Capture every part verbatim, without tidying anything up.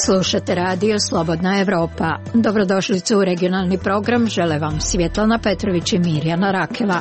Slušate radio Slobodna Evropa. Dobrodošlicu u regionalni program, žele vam Svjetlana Petrović i Mirjana Rakela.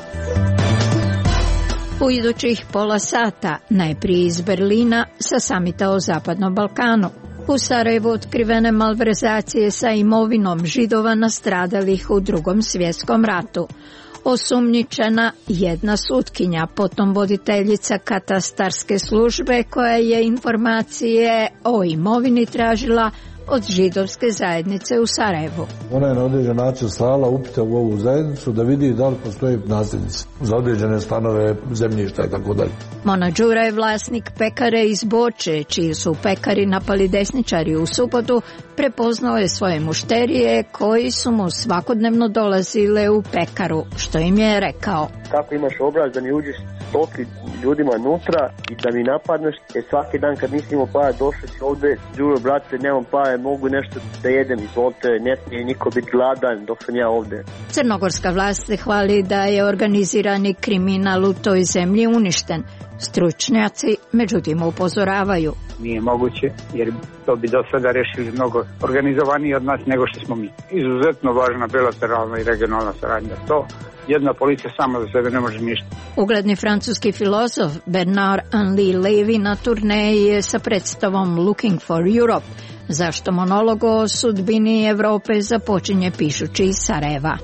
U idućih pola sata, najprije iz Berlina sa samita o Zapadnom Balkanu. U Sarajevu otkrivene malverzacije sa imovinom Židova nastradalih u Drugom svjetskom ratu. Osumnjičena jedna sutkinja, potom voditeljica katastarske službe koja je informacije o imovini tražila od židovske zajednice u Sarajevu. Ona je na određen način slala upite u ovu zajednicu da vidi da li postoji nasljednici za određene stanove, zemljišta i tako dalje. Mona Đura je vlasnik pekare iz Boče, čiji su u pekari napali desničari u subotu, prepoznao je svoje mušterije koji su mu svakodnevno dolazile u pekaru, što im je rekao. Kako imaš obraz da mi uđeš stoki ljudima nutra i da mi napadneš, jer svaki dan kad nisi imao para došao si ovdje, Đuro brate, nemam para, mogu nešto da jedem, izvolite, ne smije niko biti gladan dok sam ja ovdje. Crnogorska vlast se hvali da je organizirani kriminal u toj zemlji uništen. Stručnjaci međutim upozoravaju. Nije moguće, jer to bi do sada rešili mnogo organizovaniji od nas nego što smo mi. Izuzetno važna bilateralna i regionalna saradnja. To jedna policija sama za sebe ne može ništa. Ugledni francuski filozof Bernard-Henri Lévy na turneji je sa predstavom Looking for Europe. Zašto monolog o sudbini Evrope započinje pišući iz Sarajeva?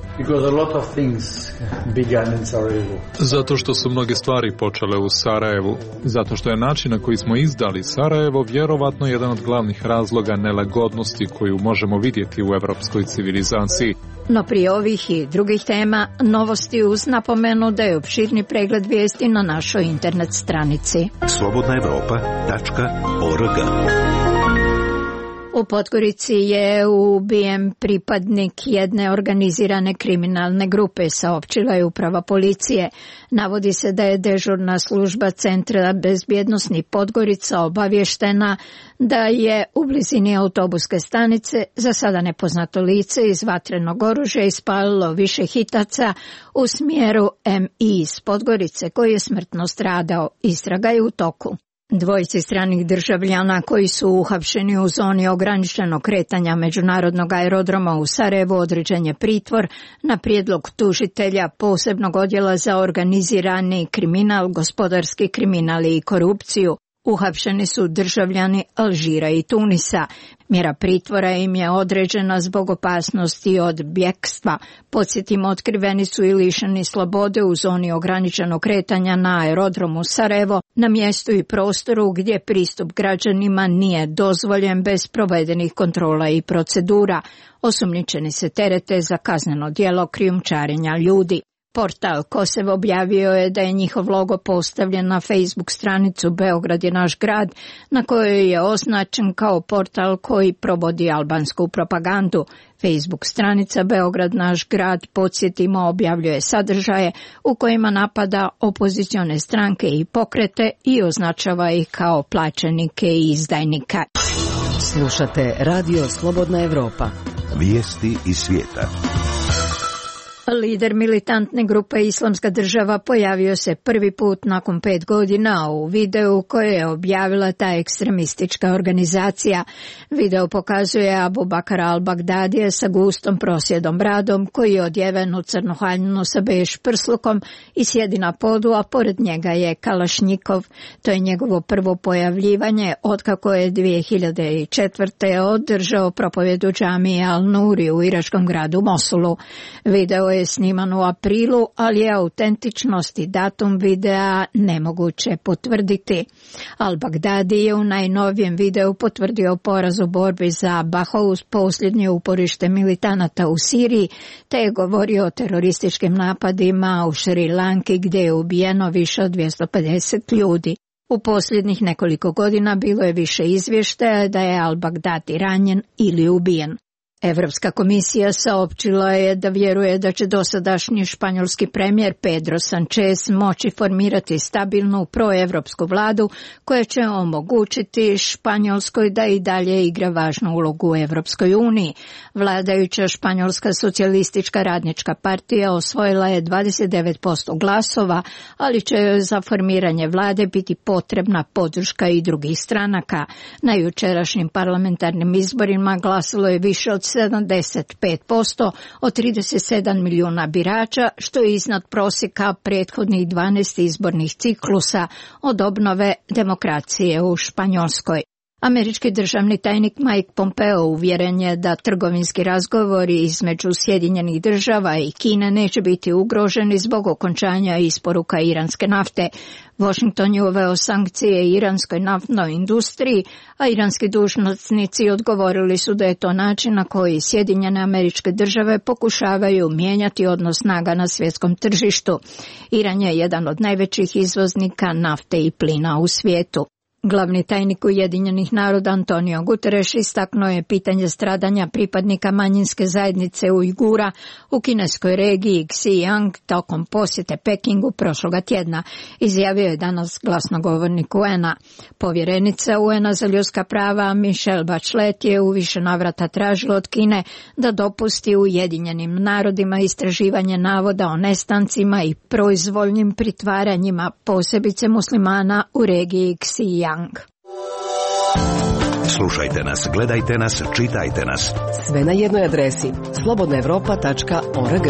Zato što su mnoge stvari počele u Sarajevu. Zato što je način na koji smo izdali Sarajevo vjerovatno jedan od glavnih razloga nelagodnosti koju možemo vidjeti u evropskoj civilizaciji. No prije ovih i drugih tema, novosti uz napomenu da je opširni pregled vijesti na našoj internet stranici. slobodna evropa tačka org. U Podgorici je ubijen pripadnik jedne organizirane kriminalne grupe, saopćila je uprava policije. Navodi se da je dežurna služba Centra bezbjednosti Podgorica obavještena da je u blizini autobuske stanice za sada nepoznato lice iz vatrenog oružja ispalilo više hitaca u smjeru M I iz Podgorice koji je smrtno stradao. Istraga je u toku. Dvojici stranih državljana koji su uhapšeni u zoni ograničenog kretanja međunarodnog aerodroma u Sarajevu određen je pritvor na prijedlog tužitelja posebnog odjela za organizirani kriminal, gospodarski kriminal i korupciju. Uhapšeni su državljani Alžira i Tunisa. Mjera pritvora im je određena zbog opasnosti od bjekstva. Podsjetimo, otkriveni su i lišeni slobode u zoni ograničenog kretanja na aerodromu Sarajevo, na mjestu i prostoru gdje pristup građanima nije dozvoljen bez provedenih kontrola i procedura. Osumnjičeni se terete za kazneno djelo krijumčarenja ljudi. Portal Kosev objavio je da je njihov logo postavljen na Facebook stranicu Beograd je naš grad, na kojoj je označen kao portal koji provodi albansku propagandu. Facebook stranica Beograd naš grad, podsjetimo, objavljuje sadržaje u kojima napada opozicione stranke i pokrete i označava ih kao plaćenike i izdajnika. Slušate radio Slobodna Evropa. Vijesti iz svijeta. Lider militantne grupe Islamska država pojavio se prvi put nakon pet godina u videu koje je objavila ta ekstremistička organizacija. Video pokazuje Abu Bakara al-Bagdadija sa gustom prosjedom bradom koji je odjeven u crnu haljinu sa beš prslukom i sjedi na podu, a pored njega je Kalašnjikov. To je njegovo prvo pojavljivanje otkako je dvije hiljade četvrte održao propovjed u džamiji Al-Nuri u iračkom gradu Mosulu. Video je sniman u aprilu, ali je autentičnost i datum videa nemoguće potvrditi. Al-Baghdadi je u najnovijem videu potvrdio poraz u borbi za Bahouz, posljednje uporište militanata u Siriji, te je govorio o terorističkim napadima u Šri Lanki gdje je ubijeno više od dvjesto pedeset ljudi. U posljednjih nekoliko godina bilo je više izvještaja da je Al-Baghdadi ranjen ili ubijen. Evropska komisija saopćila je da vjeruje da će dosadašnji španjolski premijer Pedro Sánchez moći formirati stabilnu proevropsku vladu koja će omogućiti Španjolskoj da i dalje igra važnu ulogu u Evropskoj uniji. Vladajuća Španjolska socijalistička radnička partija osvojila je dvadeset devet posto glasova, ali će joj za formiranje vlade biti potrebna podrška i drugih stranaka. Na jučerašnjim parlamentarnim izborima glasalo je više od sedamdeset pet posto od trideset sedam milijuna birača, što je iznad prosjeka prethodnih dvanaest izbornih ciklusa od obnove demokracije u Španjolskoj. Američki državni tajnik Mike Pompeo uvjeren je da trgovinski razgovori između Sjedinjenih država i Kine neće biti ugroženi zbog okončanja isporuka iranske nafte. Washington je uveo sankcije iranskoj naftnoj industriji, a iranski dužnosnici odgovorili su da je to način na koji Sjedinjene Američke Države pokušavaju mijenjati odnos snaga na svjetskom tržištu. Iran je jedan od najvećih izvoznika nafte i plina u svijetu. Glavni tajnik Ujedinjenih naroda Antonio Guterres istaknuo je pitanje stradanja pripadnika manjinske zajednice Ujgura u kineskoj regiji Xinjiang tokom posjete Pekingu prošloga tjedna. Izjavio je danas glasnogovornik U N-a. Povjerenica U N-a za ljudska prava Michelle Bachelet je u više navrata tražila od Kine da dopusti Ujedinjenim narodima istraživanje navoda o nestancima i proizvoljnim pritvaranjima, posebice muslimana u regiji Xinjiang. Slušajte nas, gledajte nas, čitajte nas. Sve na jednoj adresi slobodna europa tačka org.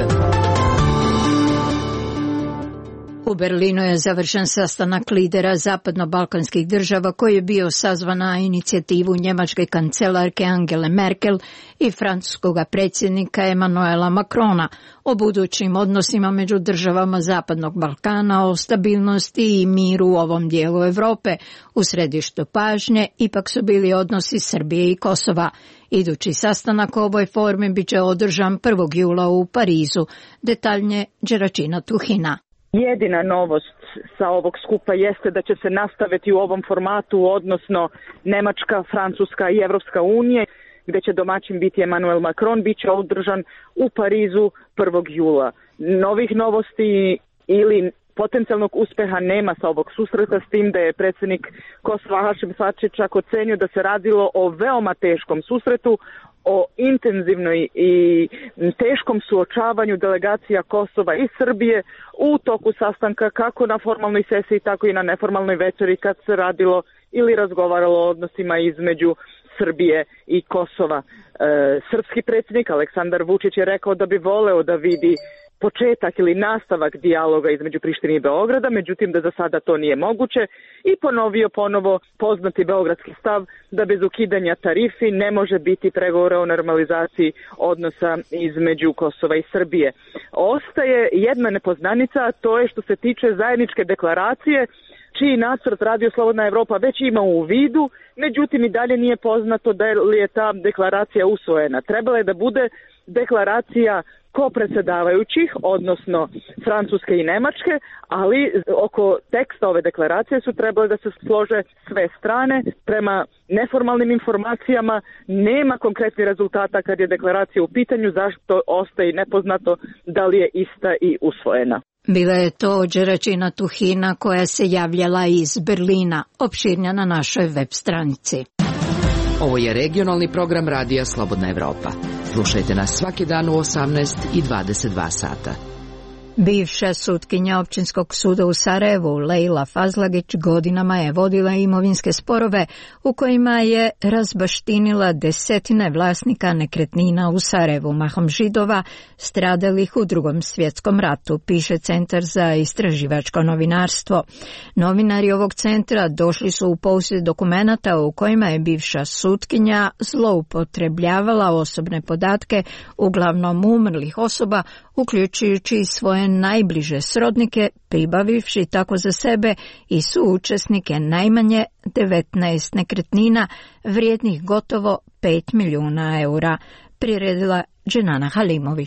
U Berlinu je završen sastanak lidera zapadno-balkanskih država koji je bio sazvan na inicijativu njemačke kancelarke Angele Merkel i francuskog predsjednika Emmanuela Macrona o budućim odnosima među državama Zapadnog Balkana, o stabilnosti i miru u ovom dijelu Europe. U središtu pažnje ipak su bili odnosi Srbije i Kosova. Idući sastanak u ovoj formi bit će održan prvog jula u Parizu. Detaljnije Đeračina Tuhina. Jedina novost sa ovog skupa jeste da će se nastaviti u ovom formatu, odnosno Nemačka, Francuska i Evropska unija, gdje će domaćin biti Emmanuel Macron, bit će održan u Parizu prvog jula. Novih novosti ili potencijalnog uspjeha nema sa ovog susreta, s tim da je predsjednik Kosova Hašim Tači čak ocenio da se radilo o veoma teškom susretu, o intenzivnoj i teškom suočavanju delegacija Kosova i Srbije u toku sastanka kako na formalnoj sesiji, tako i na neformalnoj večeri kad se radilo ili razgovaralo o odnosima između Srbije i Kosova. E, srpski predsjednik Aleksandar Vučić je rekao da bi voleo da vidi početak ili nastavak dijaloga između Prištine i Beograda, međutim da za sada to nije moguće, i ponovio ponovo poznati beogradski stav da bez ukidanja tarifi ne može biti pregovora o normalizaciji odnosa između Kosova i Srbije. Ostaje jedna nepoznanica, a to je što se tiče zajedničke deklaracije, čiji nacrt Radio Slobodna Evropa već ima u vidu, međutim i dalje nije poznato da li je ta deklaracija usvojena. Trebala je da bude deklaracija kopredsjedavajućih, odnosno Francuske i Nemačke, ali oko teksta ove deklaracije su trebale da se slože sve strane. Prema neformalnim informacijama nema konkretnih rezultata kad je deklaracija u pitanju, zašto ostaje nepoznato da li je ista i usvojena. Bila je to Đeračina Tuhina koja se javljala iz Berlina, opširnja na našoj web stranici. Ovo je regionalni program Radija Slobodna Evropa. Slušajte nas svaki dan u osamnaest i dvadeset dva sata. Bivša sutkinja Općinskog suda u Sarajevu, Lejla Fazlagić, godinama je vodila imovinske sporove u kojima je razbaštinila desetine vlasnika nekretnina u Sarajevu, mahom Židova, stradalih u Drugom svjetskom ratu, piše Centar za istraživačko novinarstvo. Novinari ovog centra došli su u posjed dokumenata u kojima je bivša sutkinja zloupotrebljavala osobne podatke, uglavnom umrlih osoba, uključujući svoje najbliže srodnike, pribavivši tako za sebe i suučesnike najmanje devetnaest nekretnina vrijednih gotovo pet milijuna eura, priredila Dženana Halimović.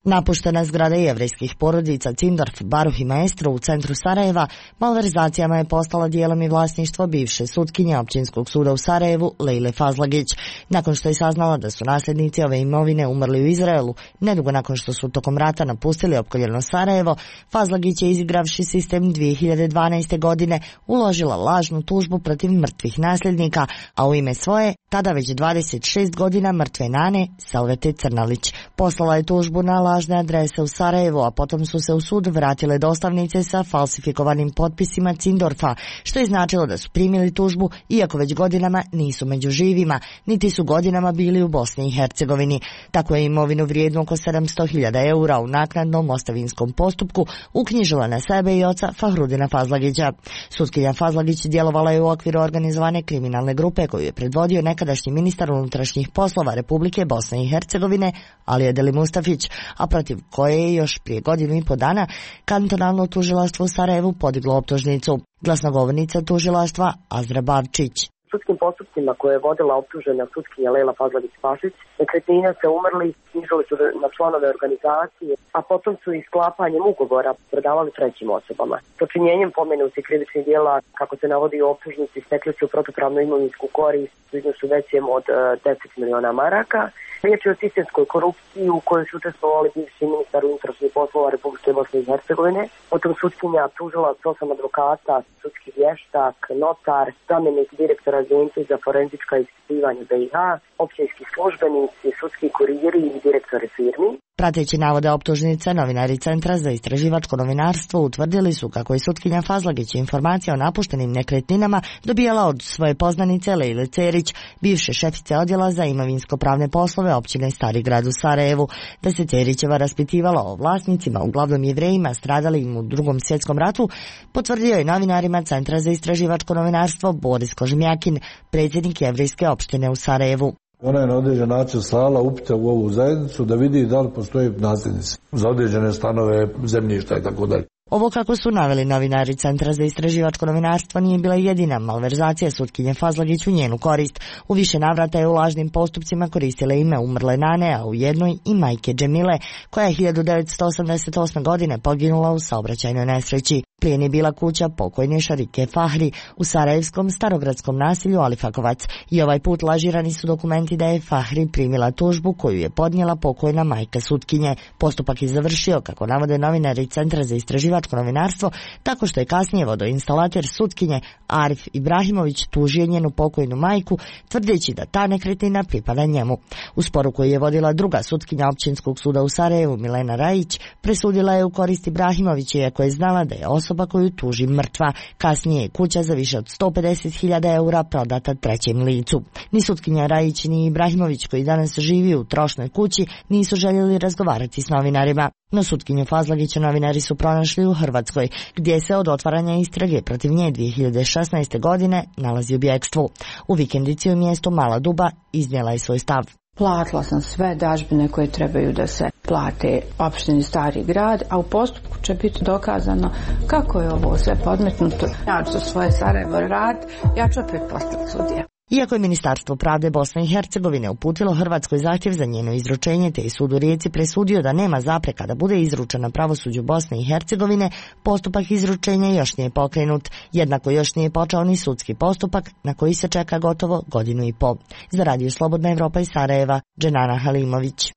Napuštena zgrada jevrejskih porodica Zindorf, Baruh i Maestro u centru Sarajeva malverzacijama je postala dijelom i vlasništvo bivše sutkinje Općinskog suda u Sarajevu Lejle Fazlagić. Nakon što je saznala da su nasljednici ove imovine umrli u Izraelu, nedugo nakon što su tokom rata napustili opkoljeno Sarajevo, Fazlagić je, izigravši sistem dvije hiljade dvanaeste. godine, uložila lažnu tužbu protiv mrtvih nasljednika, a u ime svoje, tada već dvadeset šest godina mrtve nane, Salvete Crnalić. Poslala je tužbu na lažne adrese u Sarajevu, a potom su se u sud vratile dostavnice sa falsifikovanim potpisima Zindorfa, što je značilo da su primili tužbu, iako već godinama nisu među živima, niti su godinama bili u Bosni i Hercegovini. Tako je imovinu vrijednu oko sedamsto hiljada eura u naknadnom ostavinskom postupku uknjižila na sebe i oca Fahrudina Fazlagića. Sutkinja Fazlagić djelovala je u okviru organizovane kriminalne grupe koju je predvodio nekadašnji ministar unutrašnjih poslova Republike Bosne i Hercegovine Alija Deli Mustafić, a protiv koje je još prije godinu i po dana kantonalno tužilaštvo u Sarajevu podiglo optužnicu. Glasnogovornica tužilaštva Azra Bavčić. Sudskim postupcima koje je vodila optužena sutkinja Lejla Fazlagić-Pašić, nekretnine se umrli, knjižili su na članove organizacije, a potom su i sklapanjem ugovora prodavali trećim osobama. Počinjenjem pomenutih krivičnih djela, kako se navodi u optužnici, stekli su protupravnu imovinsku korist u iznosu većem od deset miliona maraka. Riječ je o sistemskoj korupciji u kojoj su učestvovali bivši ministar unutrašnjih poslova Republike Bosne i Hercegovine, potom sutkinja, tužilac, osam advokata, sudski vještak, notar, zamjenik direktora Agencije za forenzička ispitivanja B i H, općinski službenici, sudski kuririji i direktori firmi. Prateći navode optužnice, novinari Centra za istraživačko novinarstvo utvrdili su kako je sutkinja Fazlagić informacije o napuštenim nekretninama dobijala od svoje poznanice Lejle Cerić, bivše šefice odjela za imovinsko-pravne poslove općine Stari grad u Sarajevu, da se Cerićeva raspitivala o vlasnicima, uglavnom Jevrejima stradalim u Drugom svjetskom ratu, potvrdio je novinarima Centra za istraživačko novinarstvo Boris Kožemjakin, predsjednik jevrejske opštine u Sarajevu. Ona je na određen način slala upite u ovu zajednicu da vidi da li postoje nasljednici za određene stanove, zemljišta i tako dalje. Ovo, kako su naveli novinari Centra za istraživačko novinarstvo, nije bila jedina malverzacija sutkinje Fazlagić u njenu korist. U više navrata je u lažnim postupcima koristila ime umrle nane, a u jednoj i majke Džemile, koja je hiljadu devetsto osamdeset osme. godine poginula u saobraćajnoj nesreći. Plijen je bila kuća pokojne Šarike Fahri u sarajevskom starogradskom nasilju Alifakovac i ovaj put lažirani su dokumenti da je Fahri primila tužbu koju je podnijela pokojna majka sutkinje. Postupak je završio, kako navode novinari Centra za istraživačko novinarstvo, tako što je kasnije vodoinstalater sutkinje Arif Ibrahimović tužio njenu pokojnu majku, tvrdeći da ta nekretnina pripada njemu. U sporu koji je vodila druga sutkinja Općinskog suda u Sarajevu, Milena Rajić, presudila je u korist Ibrahimovića, iako je znala da je osoba koju tuži mrtva. Kasnije je kuća za više od sto pedeset hiljada eura prodata trećem licu. Ni sutkinja Rajić ni Ibrahimović, koji danas živi u trošnoj kući, nisu željeli razgovarati s novinarima. No sutkinju Fazlagića novinari su pronašli u Hrvatskoj, gdje se od otvaranja istrage protiv nje dvije hiljade šesnaeste. godine nalazi u bjekstvu. U vikendici u mjestu Mala Duba iznijela je svoj stav. Platila sam sve dažbine koje trebaju da se plate opštini Stari grad, a u postupku će biti dokazano kako je ovo sve podmetnuto. Ja ću svoje Sarajevo rad, ja ću opet postati sudija. Iako je Ministarstvo pravde Bosne i Hercegovine uputilo Hrvatskoj zahtjev za njeno izručenje, te je sud u Rijeci presudio da nema zapreka da bude izručena pravosuđu Bosne i Hercegovine, postupak izručenja još nije pokrenut. Jednako još nije počeo ni sudski postupak, na koji se čeka gotovo godinu i po. Za Radio Slobodna Evropa iz Sarajeva, Dženana Halimović.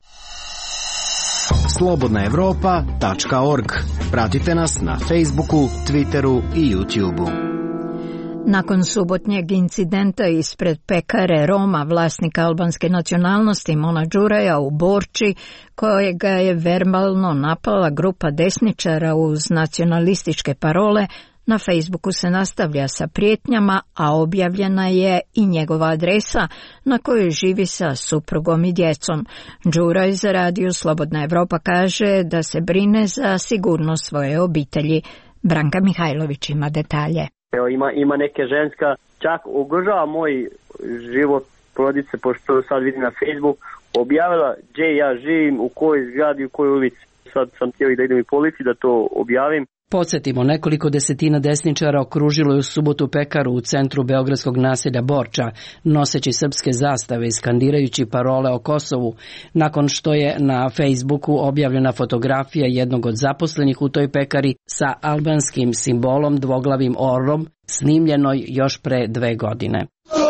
slobodna evropa tačka org. Pratite nas na Facebooku, Twitteru i YouTubeu. Nakon subotnjeg incidenta ispred pekare Roma, vlasnika albanske nacionalnosti Mona Đuraja u Borči, kojega je verbalno napala grupa desničara uz nacionalističke parole, na Facebooku se nastavlja sa prijetnjama, a objavljena je i njegova adresa na kojoj živi sa suprugom i djecom. Đuraj za Radio Slobodna Evropa kaže da se brine za sigurnost svoje obitelji. Branka Mihajlović ima detalje. Evo, ima, ima neke ženska, čak ugrožava moj život porodice, pošto sad vidim na Facebook, objavila gdje ja živim, u kojoj zgradi, u kojoj ulici. sad sam htio i da idem i policiji da to objavim. Podsjetimo, nekoliko desetina desničara okružilo je u subotu pekaru u centru beogradskog naselja Borča, noseći srpske zastave i skandirajući parole o Kosovu, nakon što je na Facebooku objavljena fotografija jednog od zaposlenih u toj pekari sa albanskim simbolom dvoglavim orlom, snimljenoj još pre dve godine.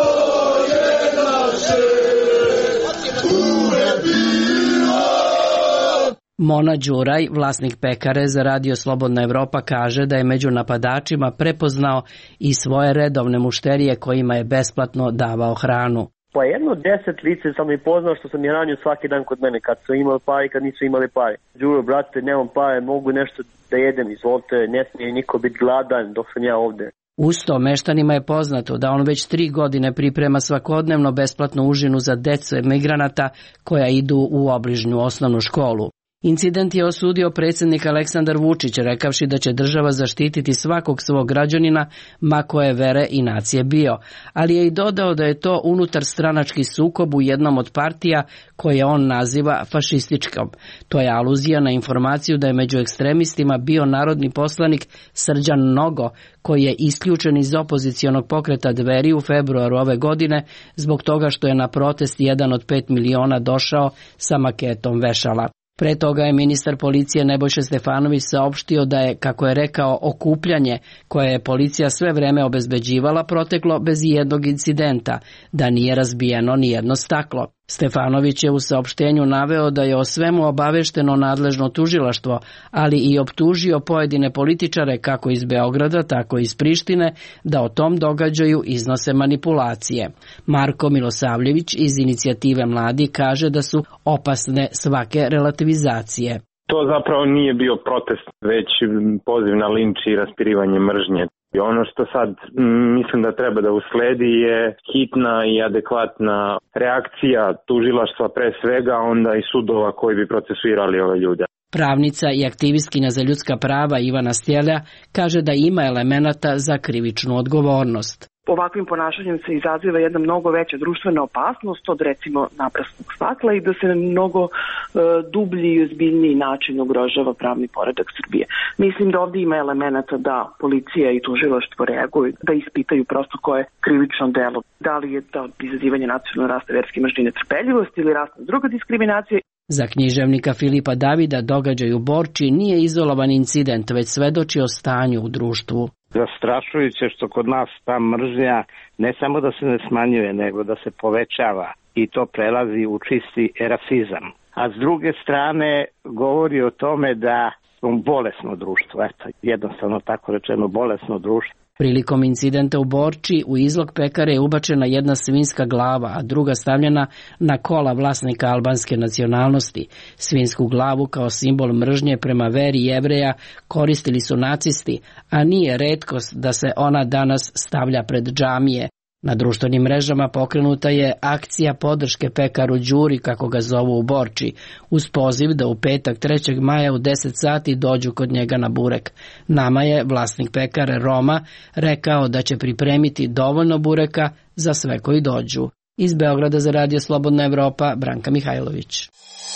Mona Đuraj, vlasnik pekare za Radio Slobodna Evropa, kaže da je među napadačima prepoznao i svoje redovne mušterije kojima je besplatno davao hranu. Pa jedno deset lice sam i poznao što sam je ranio svaki dan kod mene, kad su imali pare i kad nisu imali pare. Đuro, brate, nemam pare, mogu nešto da jedem, izvolite, ne smije niko biti gladan dok sam ja ovde. Usto, meštanima je poznato da on već tri godine priprema svakodnevno besplatnu užinu za decu migranata koja idu u obližnju osnovnu školu. Incident je osudio predsjednik Aleksandar Vučić, rekavši da će država zaštititi svakog svog građanina, ma koje vere i nacije bio, ali je i dodao da je to unutar stranački sukob u jednom od partija koje on naziva fašističkom. To je aluzija na informaciju da je među ekstremistima bio narodni poslanik Srđan Nogo, koji je isključen iz opozicionog pokreta Dveri u februaru ove godine zbog toga što je na protest jedan od pet miliona došao sa maketom vešala. Pre toga je ministar policije Nebojša Stefanović saopštio da je, kako je rekao, okupljanje koje je policija sve vreme obezbeđivala proteklo bez jednog incidenta, da nije razbijeno ni jedno staklo. Stefanović je u saopštenju naveo da je o svemu obavešteno nadležno tužilaštvo, ali i optužio pojedine političare kako iz Beograda, tako i iz Prištine, da o tom događaju iznose manipulacije. Marko Milosavljević iz inicijative Mladi kaže da su opasne svake relativizacije. To zapravo nije bio protest, već poziv na linč i raspirivanje mržnje. I ono što sad mislim da treba da usledi je hitna i adekvatna reakcija tužilaštva pre svega, onda i sudova koji bi procesuirali ove ljude. Pravnica i aktivistkinja za ljudska prava Ivana Stjelja kaže da ima elemenata za krivičnu odgovornost. Ovakvim ponašanjem se izaziva jedna mnogo veća društvena opasnost od recimo naprasnog stakla i da se na mnogo e, dublji i ozbiljniji način ugrožava pravni poredak Srbije. Mislim da ovdje ima elemenata da policija i tužilaštvo reaguju, da ispitaju prosto koje je krivično delo. Da li je to izazivanje nacionalne rasta, verske mržnje i netrpeljivosti ili rasna druga diskriminacija. Za književnika Filipa Davida događaj u Borči nije izolovan incident, već svedoči o stanju u društvu. Zastrašujuće što kod nas ta mržnja ne samo da se ne smanjuje, nego da se povećava i to prelazi u čisti rasizam. A s druge strane govori o tome da smo bolesno društvo, eto, jednostavno tako rečeno bolesno društvo. Prilikom incidenta u Borči u izlog pekare je ubačena jedna svinjska glava, a druga stavljena na kola vlasnika albanske nacionalnosti. Svinjsku glavu kao simbol mržnje prema veri Jevreja koristili su nacisti, a nije retkost da se ona danas stavlja pred džamije. Na društvenim mrežama pokrenuta je akcija podrške pekaru Đuri, kako ga zovu u Borči, uz poziv da u petak trećeg maja u deset sati dođu kod njega na burek. Nama je vlasnik pekare Roma rekao da će pripremiti dovoljno bureka za sve koji dođu. Iz Beograda za Radio Slobodna Evropa, Branka Mihajlović.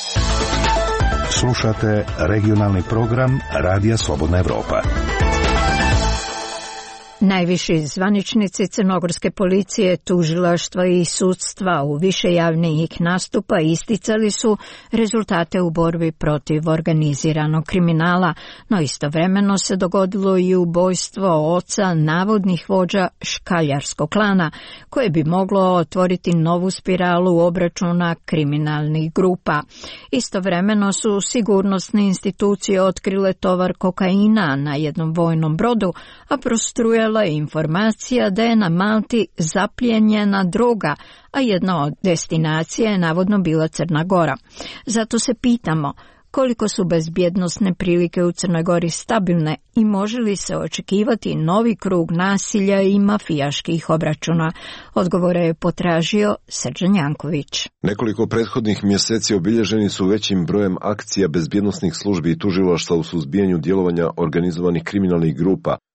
Slušate regionalni program Radija Slobodna Evropa. Najviši zvaničnici crnogorske policije, tužilaštva i sudstva u više javnih nastupa isticali su rezultate u borbi protiv organiziranog kriminala, no istovremeno se dogodilo i ubojstvo oca navodnih vođa škaljarskog klana, koje bi moglo otvoriti novu spiralu obračuna kriminalnih grupa. Istovremeno su sigurnosne institucije otkrile tovar kokaina na jednom vojnom brodu, a prostrujala je informacija da je na Malti zaplijenjena droga, a jedna od destinacija je navodno bila Crna Gora. Zato se pitamo koliko su bezbjednosne prilike u Crnoj Gori stabilne i može li se očekivati novi krug nasilja i mafijaških obračuna. Odgovore je potražio Srđan Janković. Nekoliko prethodnih mjeseci obilježeni su većim brojem akcija bezbjednosnih službi i tužilaštva u suzbijanju djelovanja organizovanih kriminalnih grupa,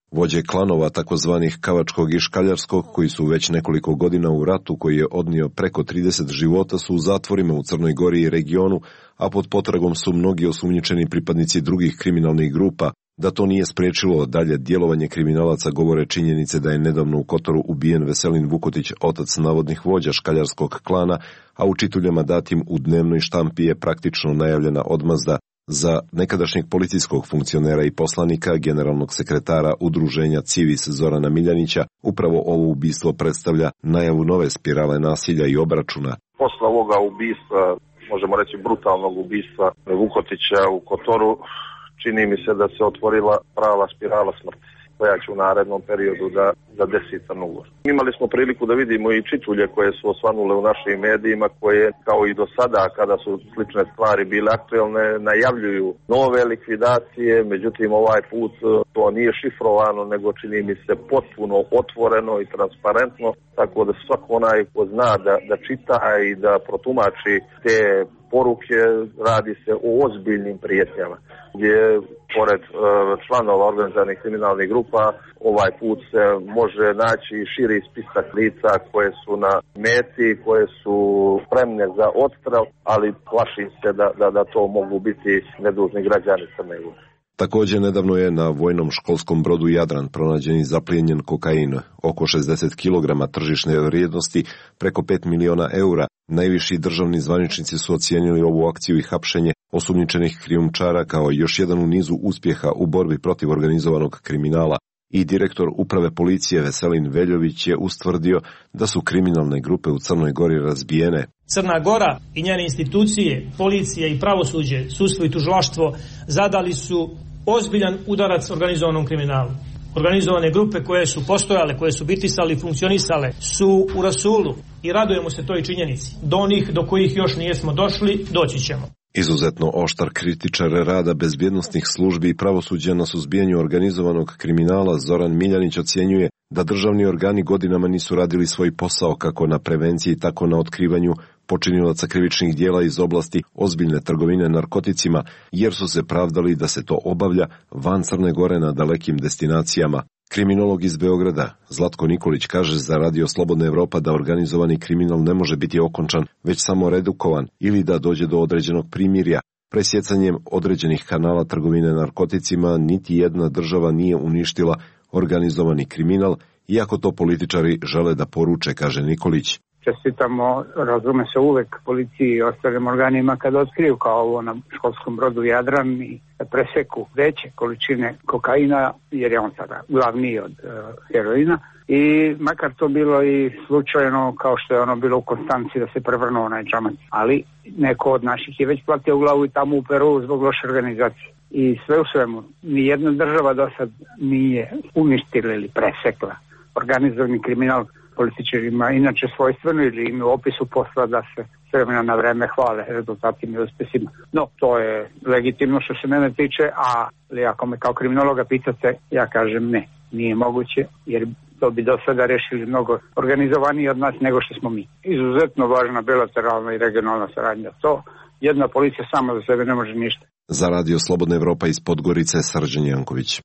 Vođe klanova takozvanih Kavačkog i Škaljarskog, koji su već nekoliko godina u ratu koji je odnio preko trideset života, su u zatvorima u Crnoj Gori i regionu, a pod potragom su mnogi osumnjičeni pripadnici drugih kriminalnih grupa. Da to nije spriječilo dalje djelovanje kriminalaca govore činjenice da je nedavno u Kotoru ubijen Veselin Vukotić, otac navodnih vođa Škaljarskog klana, a u čituljama datim u dnevnoj štampi je praktično najavljena odmazda za nekadašnjeg policijskog funkcionera i poslanika, generalnog sekretara udruženja Civis Zorana Miljanića. Upravo ovo ubistvo predstavlja najavu nove spirale nasilja i obračuna. Posle ovoga ubistva, možemo reći brutalnog ubistva Vukotića u Kotoru, čini mi se da se otvorila prava spirala smrti, koja će u narednom periodu da, da desi Crnogor. Imali smo priliku da vidimo i čitulje koje su osvanule u našim medijima, koje kao i do sada, kada su slične stvari bile aktuelne, najavljuju nove likvidacije, međutim ovaj put to nije šifrovano, nego čini mi se potpuno otvoreno i transparentno, tako da svako onaj ko zna da, da čita i da protumači te poruke, radi se o ozbiljnim prijetnjama, gdje pored e, članova organizovanih kriminalnih grupa ovaj put se može naći širi spisak lica koje su na meti, koje su spremne za odstrel, ali plašim se da, da, da to mogu biti nedužni građani Crne Gore. Također nedavno je na vojnom školskom brodu Jadran pronađen i zaplijenjen kokain, oko šezdeset kilograma tržišne vrijednosti, preko pet miliona eura. Najviši državni zvaničnici su ocijenili ovu akciju i hapšenje osumnjičenih krijumčara kao još jedan u nizu uspjeha u borbi protiv organizovanog kriminala. I direktor uprave policije Veselin Veljović je ustvrdio da su kriminalne grupe u Crnoj Gori razbijene. Crna Gora i njene institucije, policija i pravosuđe, sudstvo i tužilaštvo zadali su ozbiljan udarac organizovanom kriminalu. Organizovane grupe koje su postojale, koje su bitisale i funkcionisale su u rasulu i radujemo se toj činjenici. Do onih do kojih još nijesmo došli, doći ćemo. Izuzetno oštar kritičar rada bezbjednosnih službi i pravosuđa na suzbijanju organizovanog kriminala Zoran Miljanić ocjenjuje da državni organi godinama nisu radili svoj posao kako na prevenciji, tako na otkrivanju počinilaca krivičnih dijela iz oblasti ozbiljne trgovine narkoticima, jer su se pravdali da se to obavlja van Crne Gore na dalekim destinacijama. Kriminolog iz Beograda Zlatko Nikolić kaže za Radio Slobodna Evropa da organizovani kriminal ne može biti okončan, već samo redukovan ili da dođe do određenog primirja. Presjecanjem određenih kanala trgovine narkoticima niti jedna država nije uništila organizovani kriminal, iako to političari žele da poruče, kaže Nikolić. Čestitamo, razume se, uvek policiji i ostalim organima kad otkriju kao ovo na školskom brodu Jadran i preseku veće količine kokaina, jer je on sada glavniji od uh, heroina. I makar to bilo i slučajno, kao što je ono bilo u Konstanci da se prevrnuo onaj čamac. Ali neko od naših je već platio u glavu i tamo u Peru zbog loše organizacije. I sve u svemu, nijedna država do sad nije uništila ili presekla organizovani kriminal političarima, inače svojstveno ili im u opisu posla da se s vremena na vreme hvale rezultatima i uspjesima. No, to je legitimno što se mene tiče, a ako me kao kriminologa pitate, ja kažem ne, nije moguće, jer to bi do sada rešili mnogo organizovaniji od nas nego što smo mi. Izuzetno važna bilateralna i regionalna saradnja. To jedna policija sama za sebe ne može ništa. Za Radio Slobodna Evropa iz Podgorice, Srđan Janković.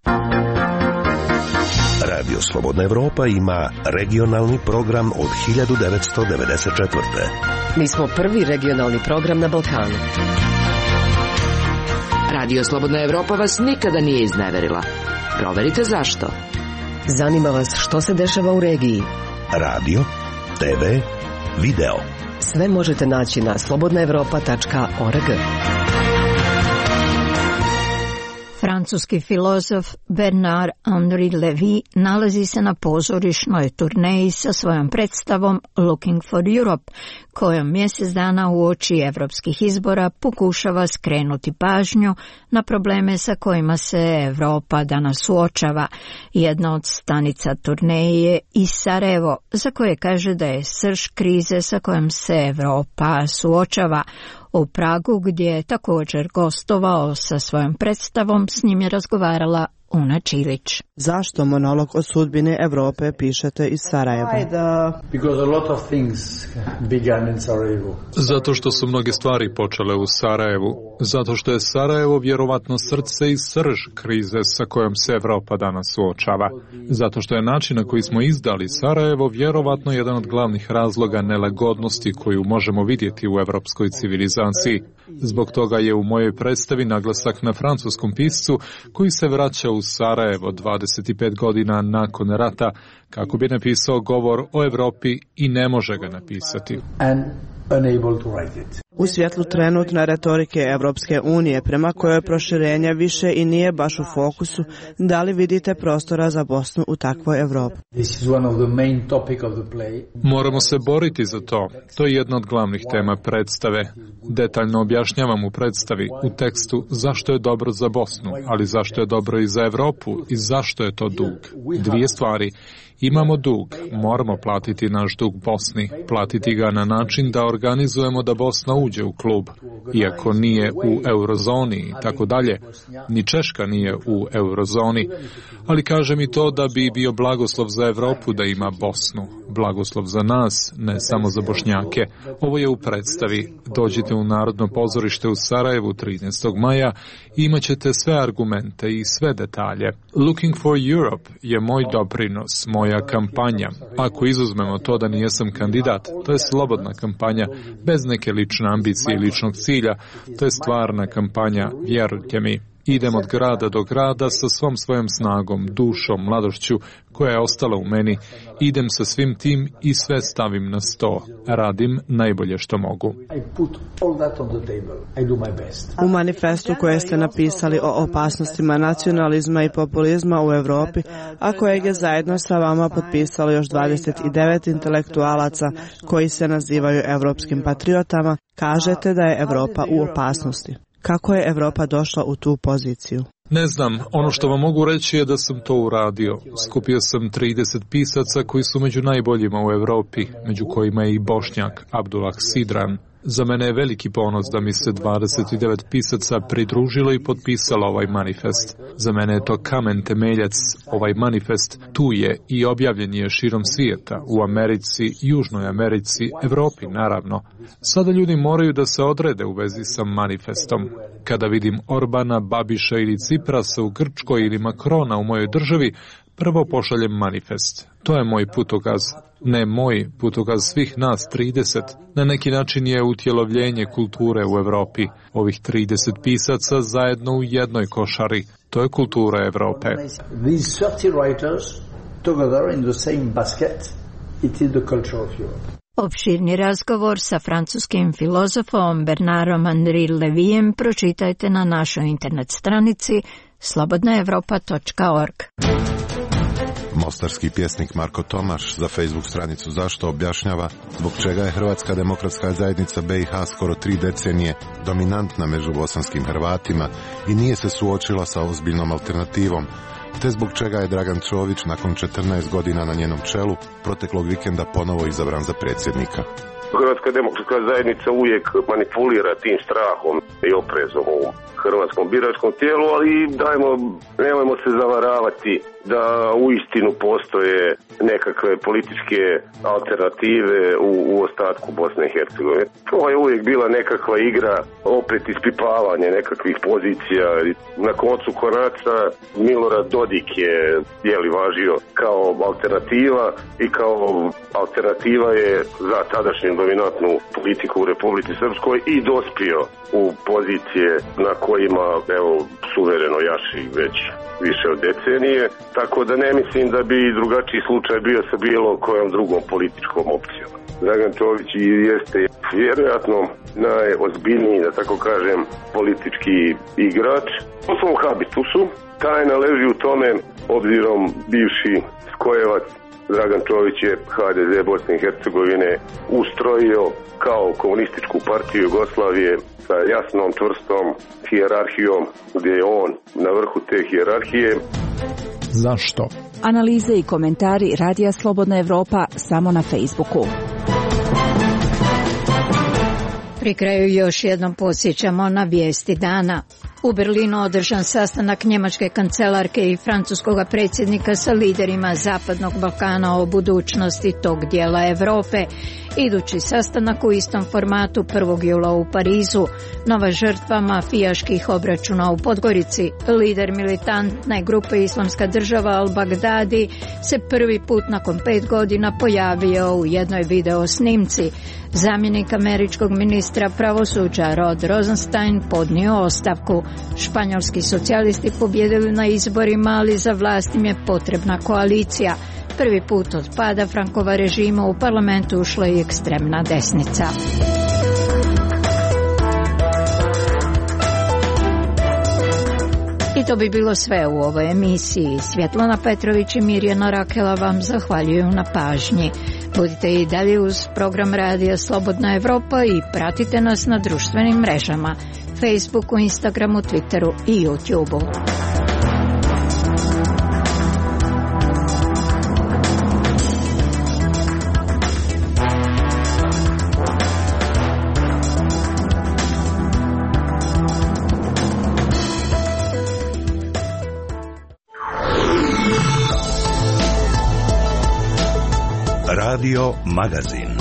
Radio Slobodna Evropa ima regionalni program od hiljadu devetsto devedeset četvrte. Mi smo prvi regionalni program na Balkanu. Radio Slobodna Evropa vas nikada nije izneverila. Proverite zašto. Zanima vas što se dešava u regiji. Radio, te ve, video. Sve možete naći na slobodna evropa tačka org. Francuski filozof Bernard Henri Lévy nalazi se na pozorišnoj turneji sa svojom predstavom Looking for Europe, kojom mjesec dana uoči evropskih izbora pokušava skrenuti pažnju na probleme sa kojima se Europa danas suočava. Jedna od stanica turneje je i Sarajevo, za koje kaže da je srž krize sa kojom se Europa suočava. U Pragu, gdje je također gostovao sa svojom predstavom, s njim je razgovarala Una Čilić. Zašto monolog o sudbini Evrope pišete iz Sarajeva? Because a lot of things began in Sarajevo. Zato što su mnoge stvari počele u Sarajevu. Zato što je Sarajevo vjerovatno srce i srž krize sa kojom se Evropa danas suočava. Zato što je način na koji smo izdali Sarajevo vjerovatno jedan od glavnih razloga nelagodnosti koju možemo vidjeti u evropskoj civilizaciji. Zbog toga je u mojoj predstavi naglasak na francuskom piscu koji se vraća u Sarajevo dvadeset pet godina nakon rata kako bi napisao govor o Evropi i ne može ga napisati. U svjetlu trenutne retorike Evropske unije, prema kojoj proširenje više i nije baš u fokusu, da li vidite prostora za Bosnu u takvoj Evropi? Moramo se boriti za to. To je jedna od glavnih tema predstave. Detaljno objašnjavam u predstavi, u tekstu, zašto je dobro za Bosnu, ali zašto je dobro i za Evropu i zašto je to dug. Dvije stvari. Imamo dug, moramo platiti naš dug Bosni, platiti ga na način da organizujemo da Bosna uđe u klub, iako nije u eurozoni i tako dalje. Ni Češka nije u eurozoni, ali kaže mi to da bi bio blagoslov za Evropu da ima Bosnu. Blagoslov za nas, ne samo za Bošnjake. Ovo je u predstavi. Dođite u Narodno pozorište u Sarajevu trinaestog maja i imat ćete sve argumente i sve detalje. Looking for Europe je moj doprinos, moja kampanja. Ako izuzmemo to da nijesam kandidat, to je slobodna kampanja, bez neke lične ambicije i ličnog cilja. To je stvarna kampanja, vjerujte mi. Idem od grada do grada sa svom svojom snagom, dušom, mladošću koja je ostala u meni. Idem sa svim tim i sve stavim na sto. Radim najbolje što mogu. U manifestu koje ste napisali o opasnostima nacionalizma i populizma u Evropi, a kojeg je zajedno sa vama potpisalo još dvadeset devet intelektualaca koji se nazivaju evropskim patriotama, kažete da je Evropa u opasnosti. Kako je Evropa došla u tu poziciju? Ne znam, ono što vam mogu reći je da sam to uradio. Skupio sam trideset pisaca koji su među najboljima u Evropi, među kojima je i Bošnjak Abdullah Sidran. Za mene je veliki ponos da mi se dvadeset devet pisaca pridružilo i potpisalo ovaj manifest. Za mene je to kamen temeljac, ovaj manifest tu je i objavljen je širom svijeta, u Americi, Južnoj Americi, Evropi naravno. Sada ljudi moraju da se odrede u vezi sa manifestom. Kada vidim Orbana, Babiša ili Ciprasa u Grčkoj ili Makrona u mojoj državi, prvo pošaljem manifest. To je moj putokaz. Ne moj, putokaz svih nas trideset. Na neki način je utjelovljenje kulture u Evropi. Ovih trideset pisaca zajedno u jednoj košari. To je kultura Evrope. These thirty writers together in the same basket, it is the culture of Europe. Opširni razgovor sa francuskim filozofom Bernardom Henri Levijem pročitajte na našoj internet stranici slobodna evropa točka org. Mostarski pjesnik Marko Tomaš za Facebook stranicu Zašto objašnjava zbog čega je Hrvatska demokratska zajednica B i H skoro tri decenije dominantna među bosanskim Hrvatima i nije se suočila sa ozbiljnom alternativom, te zbog čega je Dragan Čović nakon četrnaest godina na njenom čelu proteklog vikenda ponovo izabran za predsjednika. Hrvatska demokratska zajednica uvijek manipulira tim strahom i oprezom u hrvatskom biračkom tijelu, ali dajmo, nemojmo se zavaravati da uistinu postoje nekakve političke alternative u, u ostatku Bosne i Hercegovine. To je uvijek bila nekakva igra, opet ispipavanje nekakvih pozicija. Na koncu konaca Milorad Dodik je, je li važio kao alternativa i kao alternativa je za tadašnju dominantnu politiku u Republici Srpskoj i dospio u pozicije na kojima, evo, suvereno jaši već više od decenije, tako da ne mislim da bi drugačiji slučaj bio sa bilo kojom drugom političkom opcijom. Dragan Čović jeste vjerojatno najozbiljniji, da tako kažem, politički igrač. Po svom habitusu tajna leži u tome, obzirom bivši skojevac Dragan Čović je H D Z Bosne i Hercegovine ustrojio kao komunističku partiju Jugoslavije sa jasnom, čvrstom hijerarhijom gdje je on na vrhu te hijerarhije. Zašto? Analize i komentari Radija Slobodna Evropa samo na Facebooku. Pri kraju još jednom podsjećamo na vijesti dana. U Berlinu održan sastanak njemačke kancelarke i francuskog predsjednika sa liderima Zapadnog Balkana o budućnosti tog dijela Europe. Idući sastanak u istom formatu prvog jula u Parizu. Nova žrtva mafijaških obračuna u Podgorici. Lider militantne grupe Islamska država Al-Baghdadi se prvi put nakon pet godina pojavio u jednoj video snimci. Zamjenik američkog ministra pravosuđa Rod Rosenstein podnio ostavku. Španjolski socijalisti pobjedili na izborima, ali za vlast im je potrebna koalicija. Prvi put od pada Frankova režima u parlamentu ušla i ekstremna desnica. I to bi bilo sve u ovoj emisiji. Svjetlana Petrović i Mirjana Rakela vam zahvaljuju na pažnji. Budite i dalje uz program Radija Slobodna Evropa i pratite nas na društvenim mrežama Facebooku, Instagramu, Twitteru i YouTubeu. Radio Magazin.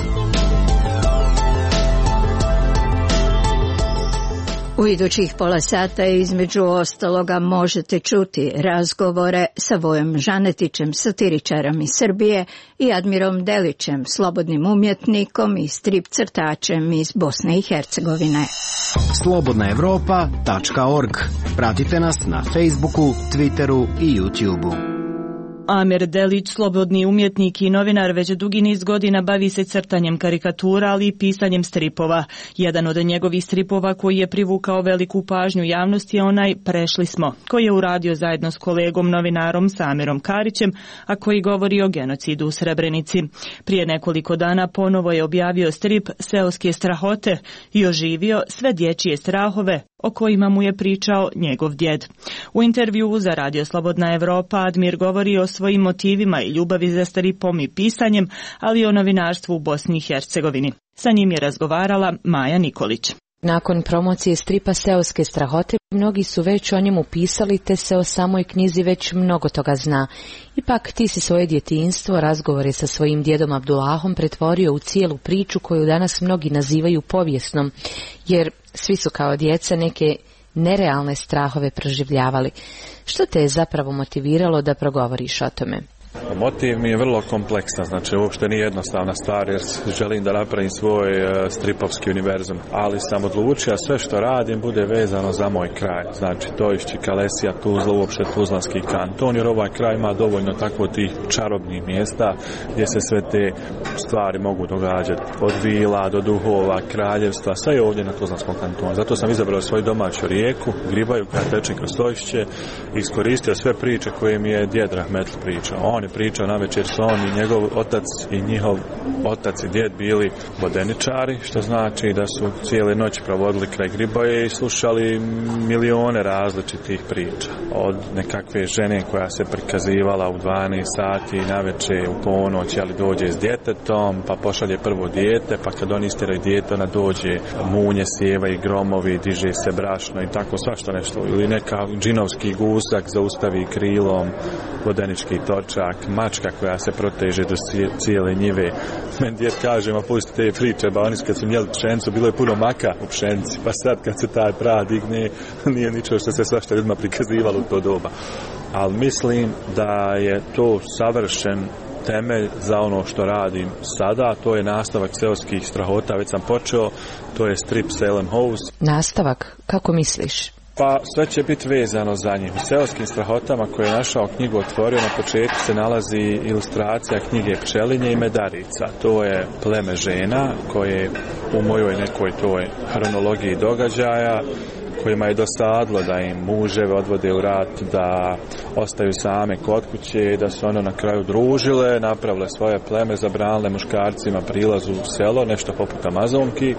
U idućih pola sata između ostaloga možete čuti razgovore sa Vojom Žanetićem, satiričarom iz Srbije, i Admirom Delićem, slobodnim umjetnikom i strip crtačem iz Bosne i Hercegovine. slobodna evropa tačka org. Pratite nas na Facebooku, Twitteru i YouTubeu. Amir Delić, slobodni umjetnik i novinar, već dugi niz godina bavi se crtanjem karikatura, ali i pisanjem stripova. Jedan od njegovih stripova koji je privukao veliku pažnju javnosti je onaj Prešli smo, koji je uradio zajedno s kolegom novinarom Samirom Karićem, a koji govori o genocidu u Srebrenici. Prije nekoliko dana ponovo je objavio strip Seoske strahote i oživio sve dječje strahove o kojima mu je pričao njegov djed. U intervjuu za Radio Slobodna Evropa Admir govori o svojim motivima i ljubavi za stripom i pisanjem, ali i o novinarstvu u Bosni i Hercegovini. Sa njim je razgovarala Maja Nikolić. Nakon promocije stripa Seoske strahote, mnogi su već o njemu pisali, te se o samoj knjizi već mnogo toga zna. Ipak ti si svoje djetinjstvo, razgovore sa svojim djedom Abdullahom pretvorio u cijelu priču koju danas mnogi nazivaju povijesnom, jer svi su kao djeca neke nerealne strahove proživljavali. Što te je zapravo motiviralo da progovoriš o tome? Motiv mi je vrlo kompleksan, znači uopšte nije jednostavna stvar, jer želim da napravim svoj uh, stripovski univerzum, ali sam odlučio sve što radim bude vezano za moj kraj, znači to iz Čikalesija, Tuzla, uopšte Tuzlanski kanton, jer ovaj kraj ima dovoljno tako tih čarobnih mjesta gdje se sve te stvari mogu događati, od vila do duhova, kraljevstva, sve je ovdje na Tuzlanskom kantonu. Zato sam izabrao svoju domaću rijeku, Gribaju, koja teče kroz Stojšće, i iskoristio sve priče koje mi je djed Rahmetli pričao. On je pričao na večer su on i njegov otac i njihov otac i djed bili vodeničari, što znači da su cijele noći provodili kraj Gribaje i slušali milione različitih priča. Od nekakve žene koja se prikazivala u dvanaest sati na večer, u ponoć, ali dođe s djetetom, pa pošalje prvo dijete, pa kad oni istiraju dijete, ona dođe, munje sjeva i gromovi, diže se brašno i tako svašta nešto. Ili neka džinovski gusak zaustavi krilom, vodenički točak, mačka koja se proteže do cijele njive. Men djed kaže, ma pusti te priče, ba oni kad su mjeli pšenicu, bilo je puno maka u pšenici, pa sad kad se taj prav digne, nije ničego što se svašta ljudima prikazivalo u to doba. Ali mislim da je to savršen temelj za ono što radim sada, to je nastavak seoskih strahota, već sam počeo, to je strip Salem House. Nastavak, kako misliš? Pa sve će biti vezano za njih. U Seoskim strahotama koje je našao knjigu otvorio, na početku se nalazi ilustracija knjige Pčelinje i Medarica. To je pleme žena koje u mojoj nekoj toj hronologiji događaja, kojima je dosadlo da im muževe odvode u rat, da ostaju same kod kuće, da su ono na kraju družile, napravile svoje pleme, zabranile muškarcima prilaz u selo, nešto poput Amazonki,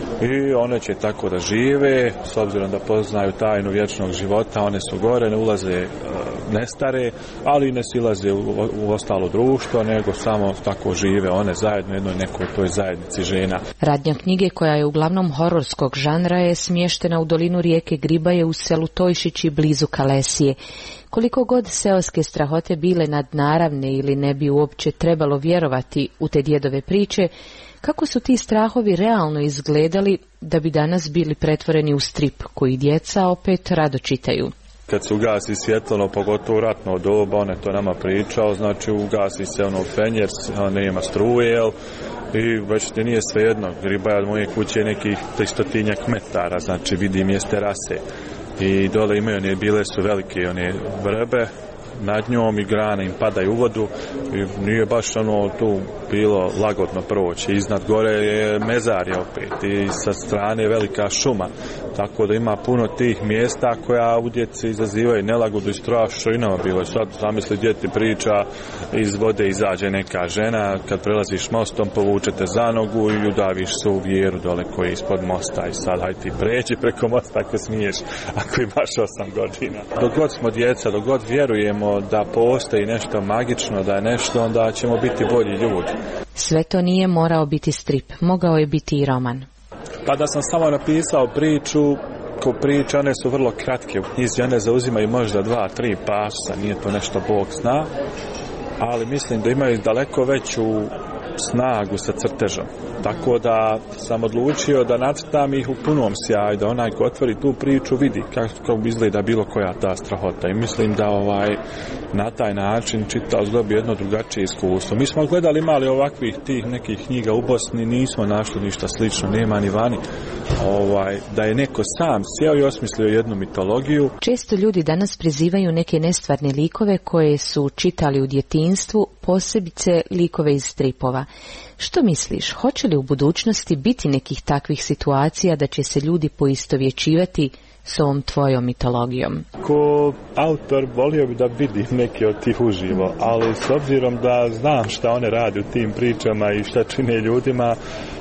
i one će tako da žive, s obzirom da poznaju tajnu vječnog života, one su gore, ne ulaze ne stare, ali ne silaze u, u ostalo društvo, nego samo tako žive one zajedno u jednoj nekoj toj zajednici žena. Radnja knjige, koja je uglavnom hororskog žanra, je smještena u dolinu rijeke Gribaje u selu Tojšići blizu Kalesije. Koliko god seoske strahote bile nadnaravne ili ne bi uopće trebalo vjerovati u te djedove priče, kako su ti strahovi realno izgledali da bi danas bili pretvoreni u strip koji djeca opet rado čitaju? Kad se ugasi svjetlano, pogotovo ratno doba, on je to nama pričao, znači ugasi se ono fenjer, nema struje, jel? I već ti nije svejedno. Gribaja od moje kuće je nekih tristotinjak metara, znači vidim je s terase. I dole imaju, one bile su velike one vrbe, nad njom i grane im padaju u vodu i nije baš ono tu bilo lagodno proći. Iznad gore je mezarje opet i sa strane velika šuma, tako da ima puno tih mjesta koja u djeci izazivaju nelagodu i strašno. Što i nama bilo. Sad zamisli, djeti priča, iz vode izađe neka žena, kad prelaziš mostom povučete za nogu i udaviš se u vjeru dole koji je ispod mosta i sad hajde ti pređi preko mosta ako smiješ, ako imaš osam godina. Dok god smo djeca, dok god vjerujemo da postoji nešto magično, da je nešto, onda ćemo biti bolji ljudi. Sve to nije morao biti strip, mogao je biti i roman. Pa da sam samo napisao priču, ko priče, one su vrlo kratke u knjizi, one zauzimaju možda dva, tri pasa, nije to nešto Bog zna, ali mislim da imaju daleko veću snagu sa crtežom. Tako da sam odlučio da nacrtam ih u punom sjaju, da onaj ko otvori tu priču vidi kako izgleda bilo koja ta strahota. I mislim da ovaj na taj način čitaoc dobije jedno drugačije iskustvo. Mi smo gledali, imali ovakvih tih nekih knjiga u Bosni, nismo našli ništa slično, nema ni vani. Ovaj, da je neko sam sjeo i osmislio jednu mitologiju. Često ljudi danas prizivaju neke nestvarne likove koje su čitali u djetinjstvu, posebice likove iz stripova. Što misliš, hoće li u budućnosti biti nekih takvih situacija da će se ljudi poistovjećivati s ovom tvojom mitologijom? Ko autor volio bi da vidim neke od tih uživo, ali s obzirom da znam šta one rade u tim pričama i šta čine ljudima,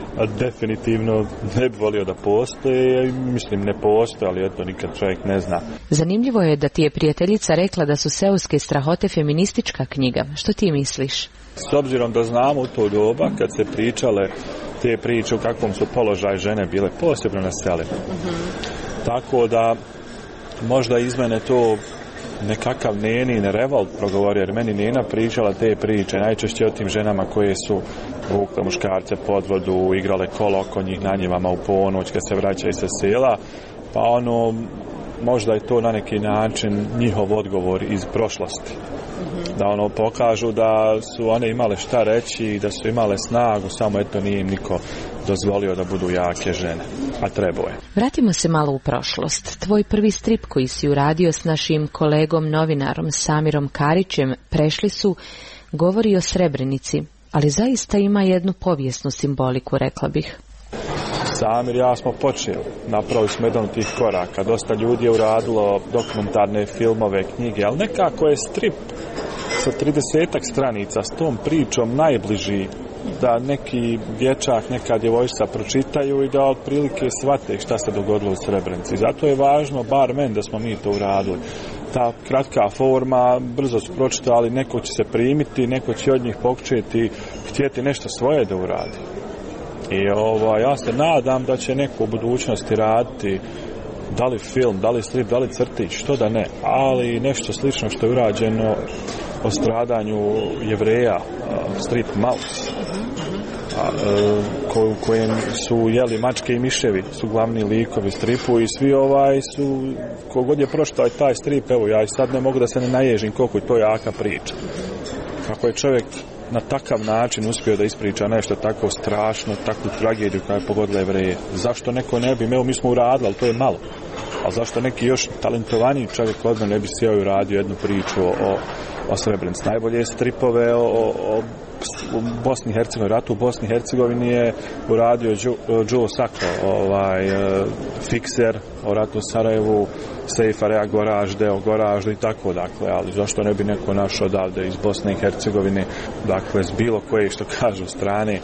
definitivno ne bi volio da postoje, mislim ne postoje, ali eto nikad čovjek ne zna. Zanimljivo je da ti je prijateljica rekla da su seoske strahote feministička knjiga. Što ti misliš? S obzirom da znamo u to doba kad se pričale te priče u kakvom su položaju žene bile, posebno na selima. Mm-hmm. Tako da možda iz mene to nekakav Nenin revolt progovorio, jer meni Nena pričala te priče najčešće o tim ženama koje su vukle muškarce pod vodu, igrale kolo oko njih na njivama u ponoć kad se vraćaju sa sela, pa ono možda je to na neki način njihov odgovor iz prošlosti. Mm-hmm. Da ono pokažu da su one imale šta reći i da su imale snagu, samo eto nije im niko dozvolio da budu jake žene, a trebao je. Vratimo se malo u prošlost. Tvoj prvi strip koji si uradio s našim kolegom novinarom Samirom Karićem, Prešli su, govori o Srebrenici, ali zaista ima jednu povijesnu simboliku, rekla bih. Samir, ja smo počeli, napravili smo jedan od tih koraka, dosta ljudi je uradilo dokumentarne filmove, knjige, ali nekako je strip sa tridesetak stranica s tom pričom najbliži da neki dječak, neka djevojčica pročitaju i da otprilike shvate šta se dogodilo u Srebrenici. Zato je važno, bar men, da smo mi to uradili. Ta kratka forma, brzo su pročitali, neko će se primiti, neko će od njih pokušati htjeti nešto svoje da uradi. I ovo, ja se nadam da će neko u budućnosti raditi, da li film, da li strip, da li crtić, što da ne, ali nešto slično što je urađeno o stradanju Jevreja, strip Maus, u kojem su jeli mačke i miševi, su glavni likovi stripu i svi ovaj su, kogod je prošao taj strip, evo ja i sad ne mogu da se ne naježim koliko je to jaka priča. Kako je čovjek na takav način uspio da ispriča nešto tako strašno, takvu tragediju koja je pogodila Jevreje. Zašto neko ne bi, evo mi smo uradili, ali to je malo. A zašto neki još talentovaniji čovjek od mene ne bi sjeo i uradio jednu priču o, o Srebrenici. Najbolje stripove o, o, o Bosni i Hercegovini, ratu u Bosni i Hercegovini je uradio Joe Sacco, ovaj, uh, Fikser o ratu u Sarajevu, Sejfa Rea Goražde o Goraždu i tako, dakle, ali zašto ne bi neko našao odavde iz Bosne i Hercegovine, dakle, s bilo koje, što kažu, strane,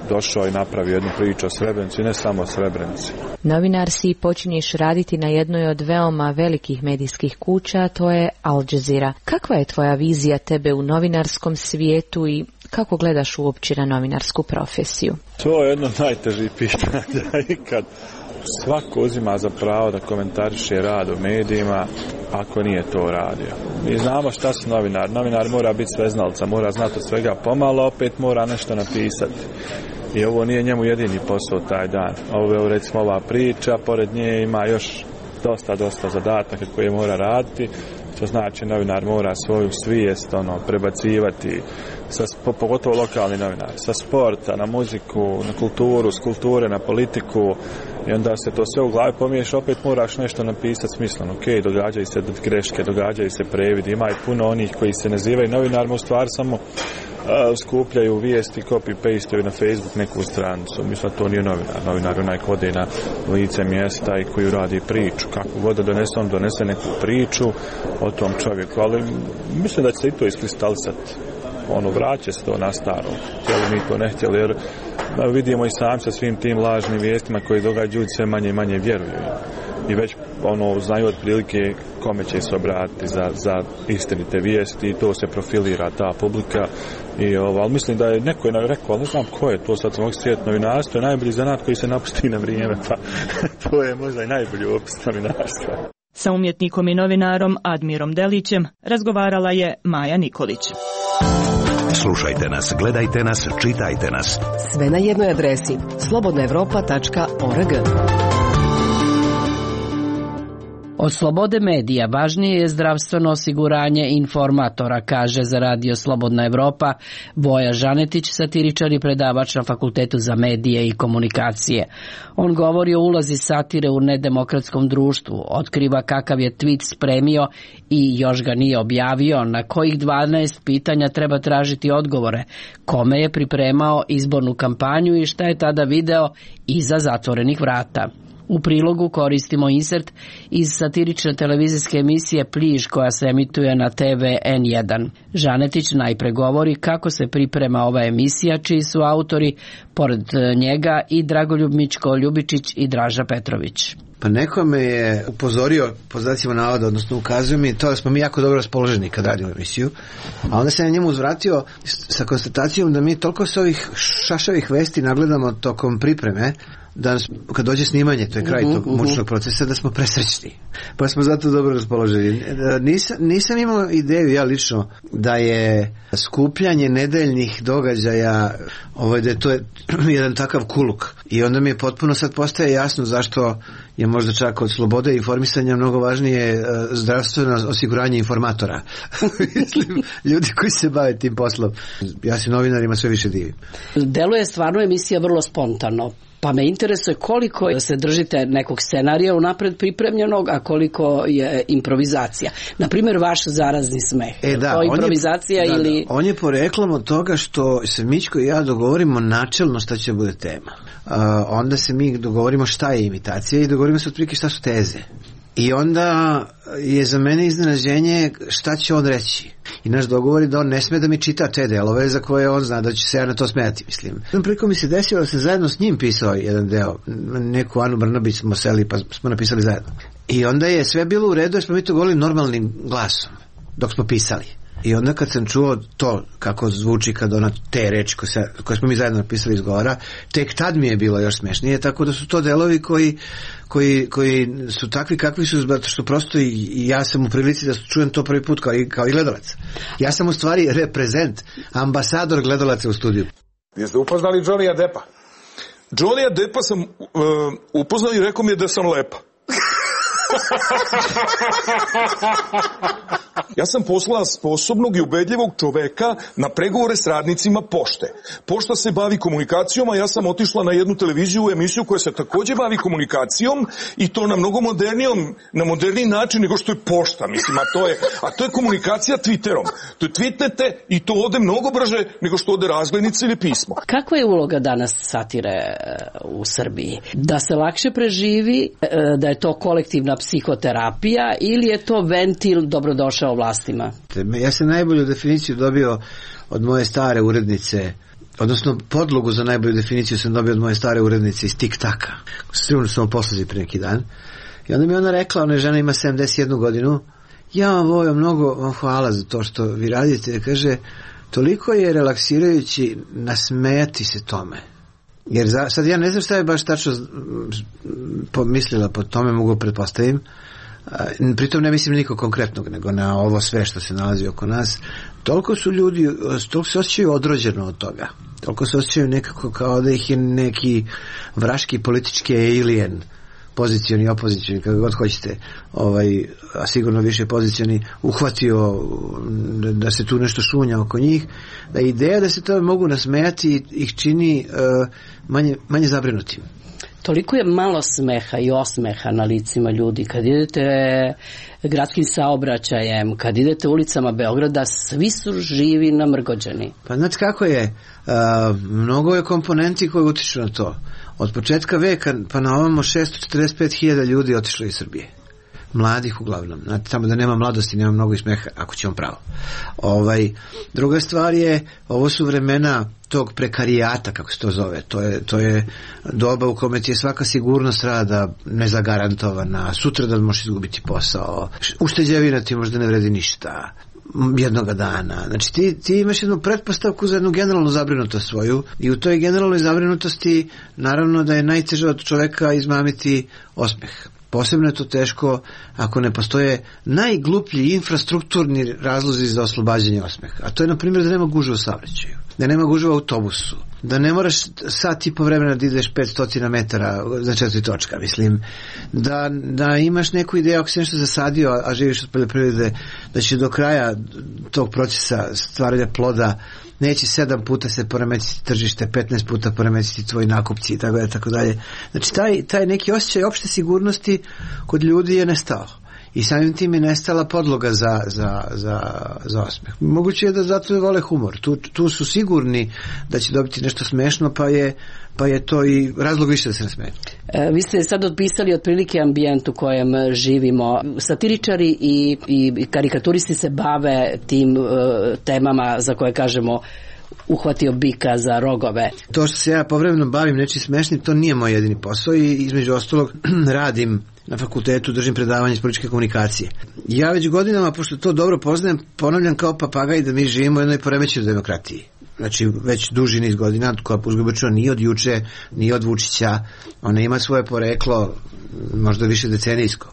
došao i napravio jednu priču o Srebrenici, ne samo o Srebrenici. Novinar si i počinješ raditi na jednoj od veoma velikih medijskih kuća, a to je Al Jazeera. Kakva je tvoja vizija tebe u novinarskom svijetu i kako gledaš uopće na novinarsku profesiju? To je jedno najtežih pitanja ikad. Svako uzima za pravo da komentariše rad u medijima ako nije to radio. Mi znamo šta su novinar. Novinar mora biti sveznalca, mora znati od svega pomalo, opet mora nešto napisati. I ovo nije njemu jedini posao taj dan. Ovo je recimo ova priča, pored nje ima još dosta, dosta zadataka koje mora raditi. To znači novinar mora svoju svijest ono, prebacivati, sa, pogotovo lokalni novinar, sa sporta na muziku, na kulturu, s kulture na politiku i onda se to sve u glavi pomiješa, opet moraš nešto napisati smisleno. Ok, događaju se greške, događaju se previdi, ima i puno onih koji se nazivaju novinarima, u stvari samo uh, skupljaju vijesti, copy-paste na Facebook neku stranicu. Mislim da to nije novinar. Novinar je onaj ko ode na lice mjesta i koji radi priču. Kako god da donese, on donese neku priču o tom čovjeku, ali mislim da će se i to iskristalisati. Ono, vraća se to na staro. Htjeli mi to ne htjeli, jer vidimo i sam sa svim tim lažnim vijestima koji događaju, ljudi sve manje i manje vjeruju. I već ono, znaju otprilike kome će se obratiti za, za istinite vijesti i to se profilira ta publika. I, ovo, ali mislim da je neko je rekao, ali ne znam ko je to, sad sam ovog svijet novinarstvo, je najbolji zanat koji se napusti na vrijeme, pa to je možda i najbolji opis novinarstva. Sa umjetnikom i novinarom Admirom Delićem razgovarala je Maja Nikolić. Slušajte nas, gledajte nas, čitajte nas. Sve na jednoj adresi slobodna evropa tačka org. Od slobode medija važnije je zdravstveno osiguranje informatora, kaže za radio Slobodna Evropa Voja Žanetić, satiričar i predavač na Fakultetu za medije i komunikacije. On govori o ulozi satire u nedemokratskom društvu, otkriva kakav je tweet spremio i još ga nije objavio, na kojih dvanaest pitanja treba tražiti odgovore, kome je pripremao izbornu kampanju i šta je tada video iza zatvorenih vrata. U prilogu koristimo insert iz satirične televizijske emisije Pliž koja se emituje na te ve en jedan. Žanetić najpre govori kako se priprema ova emisija, čiji su autori, pored njega, i Dragoljub Mićko-Ljubičić i Draža Petrović. Pa neko me je upozorio, po znacima navoda, odnosno ukazuje mi to da smo mi jako dobro raspoloženi kad radimo emisiju, a onda se na njemu uzvratio sa konstatacijom da mi toliko se ovih šašavih vesti nagledamo tokom pripreme, da kad dođe snimanje, to je kraj tog mučnog procesa, da smo presrećni. Pa smo zato dobro raspoloženi. Nisam, nisam imao ideju, ja lično, da je skupljanje nedeljnih događaja, ovaj, da je to jedan takav kuluk. I onda mi je potpuno sad postaje jasno zašto je možda čak od slobode i informisanja mnogo važnije zdravstveno osiguranje informatora. Mislim, ljudi koji se bave tim poslom. Ja se novinarima sve više divim. Deluje stvarno emisija vrlo spontano. Pa me interesuje koliko se držite nekog scenarija unapred pripremljenog, a koliko je improvizacija. Naprimjer, vaš zarazni smeh. E, da, to je improvizacija on je, ili... Da, da, on je poreklom od toga što se Mićko i ja dogovorimo načelno šta će bude tema. Uh, onda se mi dogovorimo šta je imitacija i dogovorimo se otprilike šta su teze. I onda je za mene iznenađenje šta će on reći. I naš dogovor je da on ne sme da mi čita te delove za koje on zna da će se ja na to smijati, mislim. Jednom prilikom mi se desilo da sam zajedno s njim pisao jedan deo. Neku Anu Brnabić smo seli pa smo napisali zajedno. I onda je sve bilo u redu jer smo mi to govorili normalnim glasom dok smo pisali. I onda kad sam čuo to kako zvuči kad ona te reči koje, se, koje smo mi zajedno napisali izgovara, tek tad mi je bilo još smešnije, tako da su to delovi koji, koji, koji su takvi kakvi su, zato što prosto i, i ja sam u prilici da čujem to prvi put kao i, kao i gledalac. Ja sam u stvari reprezent, ambasador gledalaca u studiju. Jeste upoznali Johnnyja Deppa? Johnnyja Deppa sam uh, upoznao i rekao mi je da sam lepa. Ja sam poslao sposobnog i ubedljivog čoveka na pregovore s radnicima pošte. Pošta se bavi komunikacijom, a ja sam otišla na jednu televiziju, emisiju koja se također bavi komunikacijom i to na mnogo modernijom, na moderniji način nego što je pošta, mislim, a to je, a to je komunikacija Twitterom. To je tweetnete i to ode mnogo brže nego što ode razglednica ili pismo. Kakva je uloga danas satire u Srbiji? Da se lakše preživi, da je to kolektivna psihoterapija ili je to ventil dobrodošao vlastima? Ja sam najbolju definiciju dobio od moje stare urednice odnosno podlogu za najbolju definiciju sam dobio od moje stare urednice iz Tik-taka. Srivno sam poslazi pre neki dan. I onda mi ona rekla, ona žena ima sedamdeset jednu godinu, ja vam Vojo mnogo vam hvala za to što vi radite. Kaže, toliko je relaksirajući nasmejati se tome. Jer za, sad ja ne znam šta je baš tačno pomislila po tome, mogu pretpostavim. Pritom ne mislim niko konkretnog, nego na ovo sve što se nalazi oko nas. Toliko su ljudi, toliko se osjećaju odrođeno od toga. Toliko se osjećaju nekako kao da ih je neki vraški politički alien, pozicioni, opozicioni, kako god hoćete, ovaj, a sigurno više pozicioni, uhvatio da se tu nešto šunja oko njih, da ideja da se to mogu nasmejati ih čini uh, manje, manje zabrinutim. Toliko je malo smeha i osmeha na licima ljudi. Kad idete gradskim saobraćajem, kad idete ulicama Beograda, svi su živi namrgođeni. Pa znate kako je? Uh, mnogo je komponenti koji utiču na to. Od početka veka pa na ovamo šesto četrdeset pet hiljada ljudi otišlo iz Srbije. Mladih uglavnom. Znate, tamo da nema mladosti, nema mnogo i smeha, ako ćemo pravo. Ovaj, druga stvar je, ovo su vremena tog prekarijata, kako se to zove. To je, to je doba u kome ti je svaka sigurnost rada nezagarantovana, sutra da možeš izgubiti posao, ušteđevina ti možda ne vredi ništa jednoga dana. Znači ti, ti imaš jednu pretpostavku za jednu generalnu zabrinutost svoju i u toj generalnoj zabrinutosti naravno da je najteže od čoveka izmamiti osmeh. Posebno je to teško ako ne postoje najgluplji infrastrukturni razlozi za oslobađanje osmeha. A to je, na primjer, da nema gužve u saobraćaju, da nema gužve u autobusu, da ne moraš sat i po vremena da ideš petsto metara za četiri točka, mislim, da, da imaš neku ideju ako si nešto zasadio, a živiš od poljoprivrede, da će do kraja tog procesa stvaranja ploda neće sedam puta se poremetiti tržište, petnaest puta poremetiti tvoji nakupci i tako dalje, tako dalje. Znači taj, taj neki osjećaj opšte sigurnosti kod ljudi je nestao. I samim tim je nestala podloga za, za, za, za osmeh. Moguće je da zato vole humor. Tu, tu su sigurni da će dobiti nešto smešno, pa je, pa je to i razlog više da se nasmeje. E, vi ste sad otpisali otprilike ambijent u kojem živimo. Satiričari i, i karikaturisti se bave tim uh, temama za koje kažemo uhvatio bika za rogove. To što se ja povremeno bavim nečim smešnim, to nije moj jedini posao i između ostalog radim na fakultetu, držim predavanje iz političke komunikacije. Ja već godinama, pošto to dobro poznajem, ponavljam kao papagaj da mi živimo u jednoj poremećenoj demokratiji. Znači, već duži niz godina, koja uzglebačuna nije od juče, nije od Vučića, ona ima svoje poreklo, možda više decenijsko.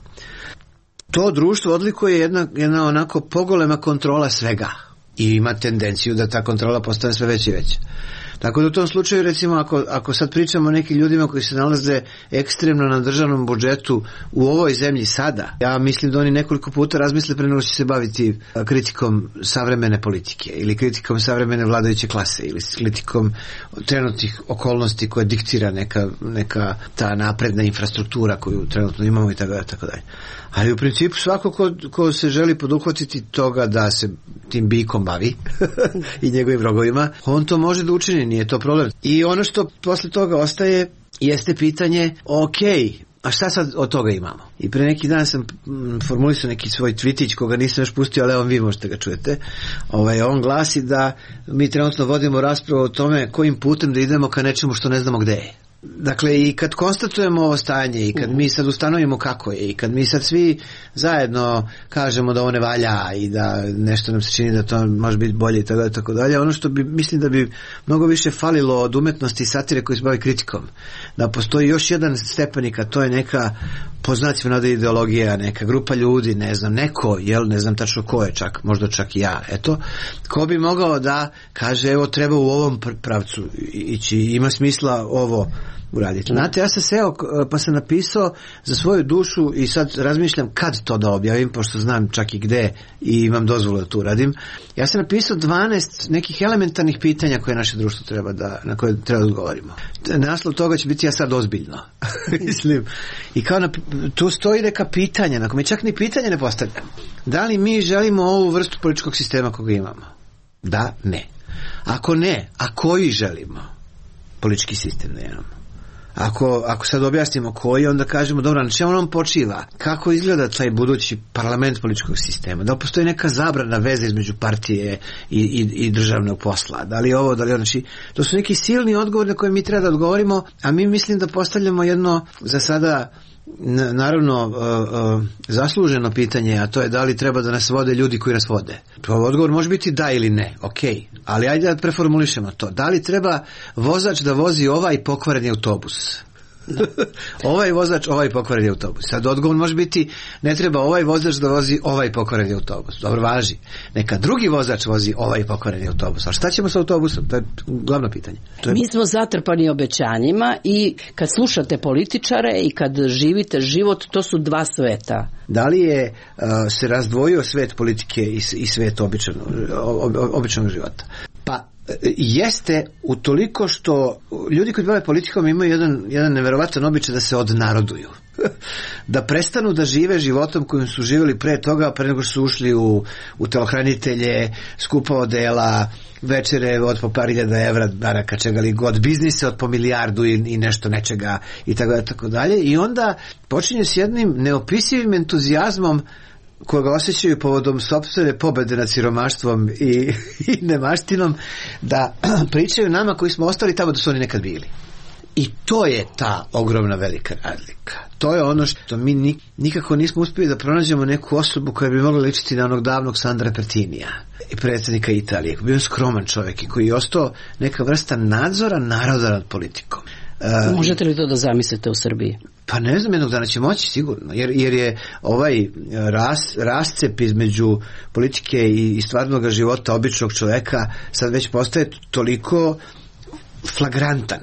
To društvo odlikuje jedna, jedna onako pogolema kontrola svega i ima tendenciju da ta kontrola postane sve veća i veća. Tako da u tom slučaju, recimo, ako, ako sad pričamo o nekim ljudima koji se nalaze ekstremno na državnom budžetu u ovoj zemlji sada, ja mislim da oni nekoliko puta razmisle pre nego će se baviti kritikom savremene politike ili kritikom savremene vladajuće klase ili kritikom trenutnih okolnosti koje diktira neka, neka ta napredna infrastruktura koju trenutno imamo i tako dalje, tako dalje. Ali u principu svako ko, ko se želi poduhvatiti toga da se tim bikom bavi i njegovim rogovima, on to može da učini, nije to problem. I ono što posle toga ostaje jeste pitanje, ok, a šta sad od toga imamo? I pre neki dan sam formulisao neki svoj tvitić koga nisam još pustio, ali evo vi možete ga čujete. Ovaj, on glasi da mi trenutno vodimo raspravu o tome kojim putem da idemo ka nečemu što ne znamo gde je. Dakle, i kad konstatujemo ovo stanje i kad mi sad ustanovimo kako je i kad mi sad svi zajedno kažemo da ovo ne valja i da nešto nam se čini da to može biti bolje i tako dalje, tako dalje, ono što bi, mislim da bi mnogo više falilo od umetnosti i satire koji se bavi kritikom, da postoji još jedan stepenik, a to je neka poznacivna ideologija, neka grupa ljudi, ne znam, neko, jel, ne znam tačno ko je, čak, možda čak i ja, eto, ko bi mogao da kaže, evo, treba u ovom pravcu ići, ima smisla ovo uraditi. Znate, ja sam seo pa sam napisao za svoju dušu i sad razmišljam kad to da objavim, pošto znam čak i gde i imam dozvolu da to uradim. Ja sam napisao dvanaest nekih elementarnih pitanja koje naše društvo treba da, na koje treba da odgovorimo. Naslov toga će biti ja sad ozbiljno. Mislim. I kao na, tu stoji neka pitanja, na kome čak ni pitanje ne postavljam. Da li mi želimo ovu vrstu političkog sistema koga imamo? Da, ne. Ako ne, a koji želimo politički sistem da imamo? Ako, ako sad objasnimo koji, onda kažemo, dobro, na čemu on počiva? Kako izgleda taj budući parlament političkog sistema? Da li postoji neka zabrana veze između partije i, i, i državnog posla? Da li je ovo, da li je ono? Znači, to su neki silni odgovori na koje mi treba da odgovorimo, a mi mislim da postavljamo jedno, za sada, naravno uh, uh, zasluženo pitanje, a to je da li treba da nas vode ljudi koji nas vode. Odgovor može biti da ili ne, ok, ali ajde da preformulišemo to. Da li treba vozač da vozi ovaj pokvareni autobus? ovaj vozač, ovaj pokvareni autobus. Sad odgovor može biti ne treba ovaj vozač da vozi ovaj pokvareni autobus. Dobro, važi. Neka drugi vozač vozi ovaj pokvareni autobus. A šta ćemo sa autobusom? To je glavno pitanje. To je... Mi smo zatrpani obećanjima i kad slušate političare i kad živite život, to su dva sveta. Da li je uh, se razdvojio svet politike i, i svet običanog, ob, običanog života? Pa jeste utoliko što ljudi koji bave politikom imaju jedan, jedan neverovatan običaj da se odnaroduju. Da prestanu da žive životom kojim su živjeli pre toga, pre nego što su ušli u, u telohranitelje, skupa odela, večere od po par hiljada evra, baraka, čega li god, biznise od po milijardu i, i nešto nečega i tako da, tako dalje. I onda počinje s jednim neopisivim entuzijazmom kojega osjećaju povodom sopstvene pobede nad siromaštvom i, i nemaštinom, da pričaju nama koji smo ostali tamo da su oni nekad bili. I to je ta ogromna velika razlika. To je ono što mi nikako nismo uspjeli da pronađemo neku osobu koja bi mogla ličiti na onog davnog Sandra Pertinija i predsjednika Italije. Bio je skroman čovjek i koji je ostao neka vrsta nadzora naroda nad politikom. Uh, Možete li to da zamislite u Srbiji? Pa ne znam, jednog dana će moći sigurno, jer, jer je ovaj ras, rascep između politike i, i stvarnog života običnog čoveka sad već postaje toliko flagrantan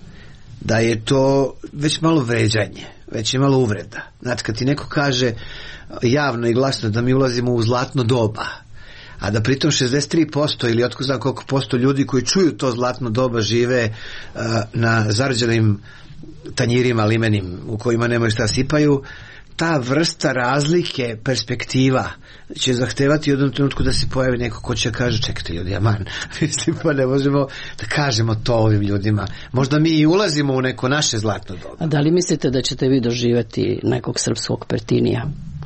da je to već malo vređanje, već je malo uvreda. Znači, kad ti neko kaže javno i glasno da mi ulazimo u zlatno doba, a da pritom šezdeset tri posto ili otko znam koliko posto ljudi koji čuju to zlatno doba žive uh, na zarđenim tanjirima limenim u kojima nemaju šta sipaju, ta vrsta razlike perspektiva će zahtevati u jednom trenutku da se pojavi neko ko će kaže čekajte ljudi, aman, mislim pa ne možemo da kažemo to ovim ljudima. Možda mi i ulazimo u neko naše zlatno doba. A da li mislite da ćete vi doživjeti nekog srpskog Pertinija?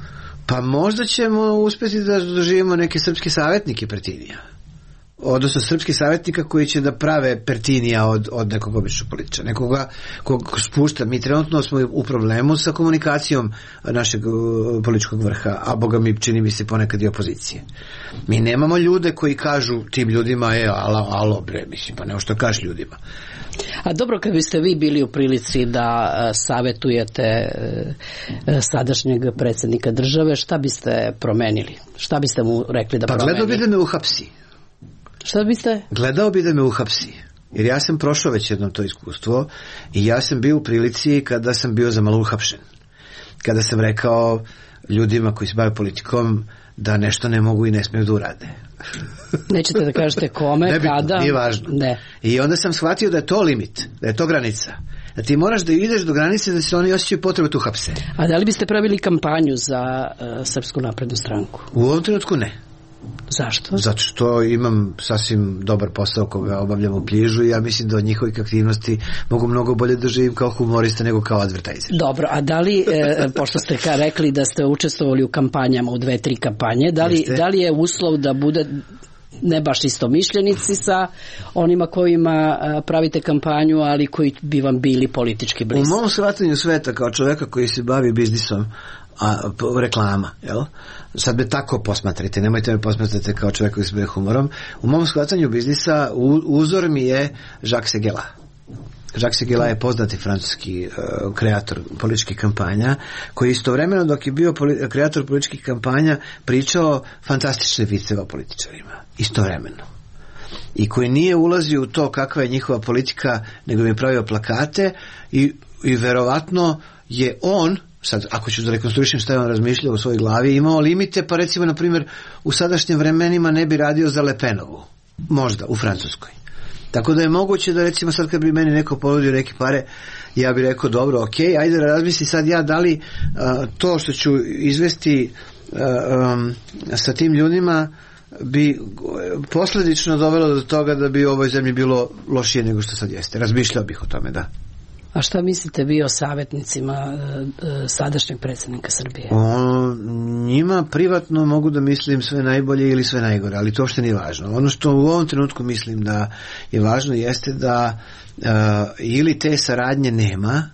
Pa možda ćemo uspjeti da doživimo neke srpske savjetnike Pertinija. Odnosno srpski savjetnika koji će da prave Pertinija od, od nekog običnog političara, nekoga kog spušta. Mi trenutno smo u problemu sa komunikacijom našeg uh, političkog vrha, a boga mi čini mi se ponekad i opozicije. Mi nemamo ljude koji kažu tim ljudima, e, alo, alo bre, mislim, pa nemo što kažeš ljudima. A dobro, kad biste vi bili u prilici da uh, savjetujete uh, sadašnjeg predsjednika države, šta biste promenili? Šta biste mu rekli da pa promeni? Pa gledao bi da me uhapsi. Šta biste? Gledao bi da me uhapsi. Jer ja sam prošao već jednom to iskustvo i ja sam bio u prilici kada sam bio za malo uhapšen. Kada sam rekao ljudima koji se bave politikom da nešto ne mogu i ne smiju da urade. Nećete da kažete kome, Nebitno, kada? Nije važno. Ne. I onda sam shvatio da je to limit, da je to granica. Da ti moraš da ideš do granice da se oni osjećaju potrebu tu hapse. A da li biste pravili kampanju za uh, Srpsku naprednu stranku? U ovom trenutku ne. Zašto? Zato što imam sasvim dobar posao koga obavljam u Kljižu i ja mislim da od njihovih aktivnosti mogu mnogo bolje da živim kao humorista nego kao advertiser. Dobro, a da li, e, pošto ste ka rekli da ste učestvovali u kampanjama, u dve, tri kampanje, da li, da li je uslov da bude ne baš istomišljenici sa onima kojima pravite kampanju, ali koji bi vam bili politički bliski? U mom shvatanju sveta kao čoveka koji se bavi biznisom, a reklama, jel? Sad me tako posmatrite, nemojte me posmatrati kao čovjek koji se bavi humorom. U mom shvatanju biznisa uzor mi je Jacques Seguela. Jacques Seguela je poznati francuski uh, kreator političkih kampanja, koji istovremeno dok je bio poli- kreator političkih kampanja pričao fantastične viceve o političarima. Istovremeno. I koji nije ulazio u to kakva je njihova politika, nego mi je pravio plakate i, i verovatno je on, sad ako ću da rekonstruišem šta je on razmišljao u svojoj glavi, imao limite, pa recimo na primjer u sadašnjim vremenima ne bi radio za Le Penovu. Možda, u Francuskoj. Tako da je moguće da recimo sad kad bi meni neko ponudio neke pare, ja bih rekao dobro, ok, ajde da razmisli sad ja da li uh, to što ću izvesti uh, um, sa tim ljudima bi posljedično dovelo do toga da bi u ovoj zemlji bilo lošije nego što sad jeste. Razmišljao bih o tome, da. A šta mislite vi o savjetnicima e, sadašnjeg predsjednika Srbije? O, njima privatno mogu da mislim sve najbolje ili sve najgore, ali to uopšte nije važno. Ono što u ovom trenutku mislim da je važno jeste da e, ili te saradnje nema,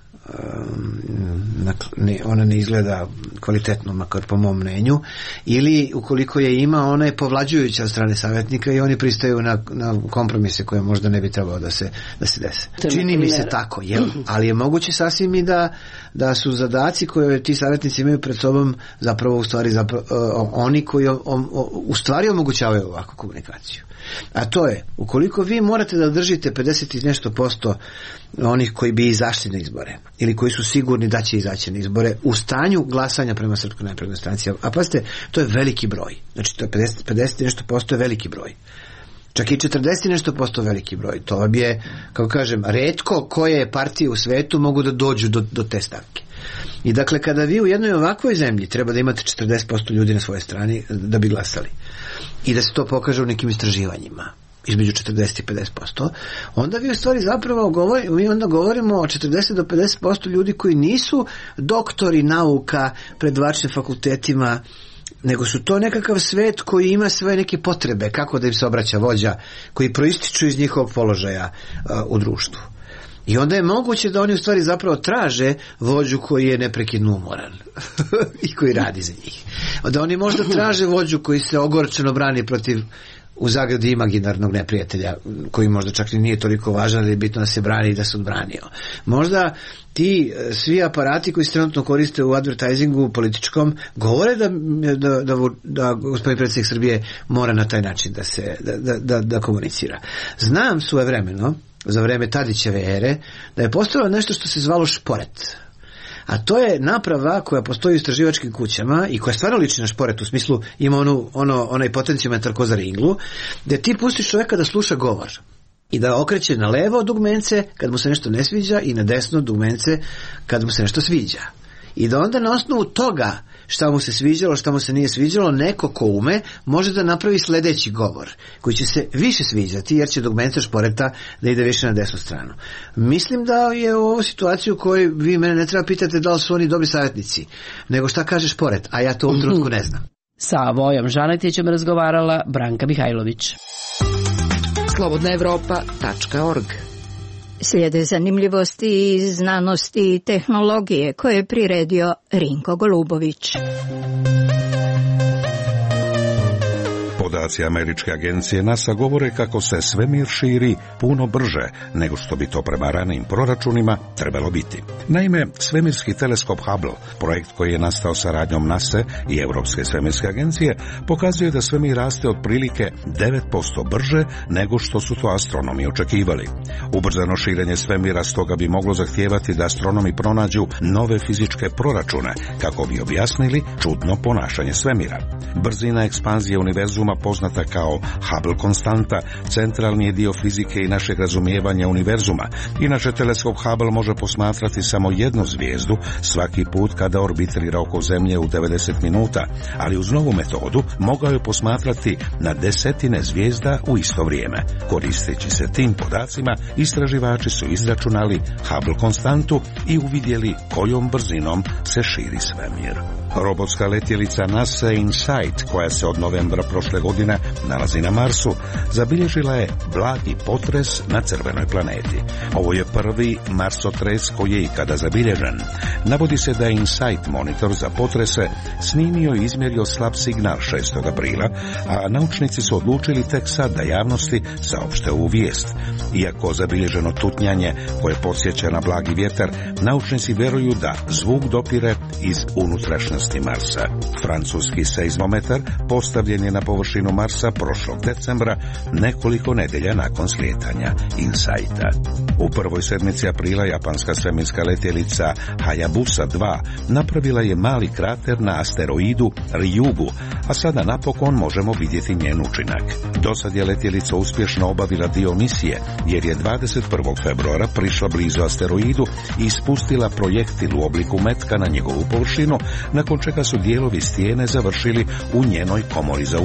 ne, ona ne izgleda kvalitetno, makar po mom mnenju, ili ukoliko je ima, ona je povlađujuća od strane savjetnika i oni pristaju na, na kompromise koje možda ne bi trebalo da se, da se dese. Čini mi se tako, jel? Ali je moguće sasvim i da, da su zadaci koje ti savjetnici imaju pred sobom zapravo u stvari zapravo, uh, oni koji o, o, u stvari omogućavaju ovakvu komunikaciju. A to je, ukoliko vi morate da držite pedeset i nešto posto onih koji bi izašli na izbore ili koji su sigurni da će izaći na izbore u stanju glasanja prema Srpskoj naprednoj stranci, a pazite, to je veliki broj, znači to je pedeset, pedeset i nešto posto je veliki broj, čak i četrdeset i nešto posto veliki broj, to vam je, kako kažem, retko koje partije u svetu mogu da dođu do, do te stavke. I dakle, kada vi u jednoj ovakvoj zemlji treba da imate četrdeset posto ljudi na svojoj strani da bi glasali i da se to pokaže u nekim istraživanjima između četrdeset i pedeset posto, onda vi u stvari zapravo govori, mi onda govorimo o četrdeset do pedeset posto ljudi koji nisu doktori nauka pred vačnim fakultetima, nego su to nekakav svet koji ima svoje neke potrebe, kako da im se obraća vođa, koji proističu iz njihovog položaja uh, u društvu. I onda je moguće da oni u stvari zapravo traže vođu koji je neprekidno umoran i koji radi za njih. Da oni možda traže vođu koji se ogorčeno brani protiv u zagradi imaginarnog neprijatelja, koji možda čak i nije toliko važan, da je bitno da se brani i da se odbranio. Možda ti svi aparati koji se trenutno koriste u advertisingu političkom govore da, da, da, da gospodin predsjednik Srbije mora na taj način da se da, da, da, da komunicira. Znam svojevremeno, za vreme Tadićeve ere, da je postojalo nešto što se zvalo šporet. A to je naprava koja postoji u istraživačkim kućama i koja stvarno liči na šporet, u smislu ima onu, ono, onaj potenciometar ko za ringlu, gdje ti pustiš čovjeka da sluša govor i da okreće na levo dugmence kad mu se nešto ne sviđa i na desno dugmence kad mu se nešto sviđa. I da onda na osnovu toga šta mu se sviđalo, šta mu se nije sviđalo, neko ko ume može da napravi sljedeći govor koji će se više sviđati jer će dugmence šporeta da ide više na desnu stranu. Mislim da je u ovoj situaciji u kojoj vi mene ne treba pitati da li su oni dobri savjetnici, nego šta kaže šporet, a ja to u ovom trenutku ne znam. Sa Vojom Žanetićem razgovarala Branka Mihajlović. slobodna evropa tačka org. Slijede zanimljivosti iz znanosti i tehnologije koje je priredio Rinko Golubović. Podaci američke agencije NASA govore kako se svemir širi puno brže nego što bi to prema ranijim proračunima trebalo biti. Naime, svemirski teleskop Hubble, projekt koji je nastao saradnjom NASA i Europske svemirske agencije, pokazuje da svemir raste otprilike devet posto brže nego što su to astronomi očekivali. Ubrzano širenje svemira stoga bi moglo zahtijevati da astronomi pronađu nove fizičke proračune kako bi objasnili čudno ponašanje svemira. Brzina ekspanzije univerzuma, poznata kao Hubble konstanta, centralni je dio fizike i našeg razumijevanja univerzuma. Inače, teleskop Hubble može posmatrati samo jednu zvijezdu svaki put kada orbitrira oko Zemlje u devedeset minuta, ali uz novu metodu mogao je posmatrati na desetine zvijezda u isto vrijeme. Koristeći se tim podacima, istraživači su izračunali Hubble konstantu i uvidjeli kojom brzinom se širi svemir. Robotska letjelica NASA InSight, koja se od novembra prošle godine nalazi na Marsu, zabilježila je blagi potres na crvenoj planeti. Ovo je prvi marsotres koji je ikada zabilježen. Navodi se da je InSight monitor za potrese snimio i izmjerio slab signal šestog aprila, a naučnici su odlučili tek sad da javnosti saopšte ovu vijest. Iako zabilježeno tutnjanje koje podsjeća na blagi vjetar, naučnici vjeruju da zvuk dopire iz unutrašnjosti Marsa. Francuski seizmometar postavljen je na površinu Marsa prošlog decembra, nekoliko nedelja nakon slijetanja InSighta. U prvoj sedmici aprila japanska svemirska letjelica Hayabusa dva napravila je mali krater na asteroidu Ryugu, a sada napokon možemo vidjeti njen učinak. Dosad je letjelica uspješno obavila dio misije, jer je dvadeset prvog februara prišla blizu asteroidu i ispustila projektil u obliku metka na njegovu površinu, nakon čega su dijelovi stijene završili u njenoj komori za uzorke.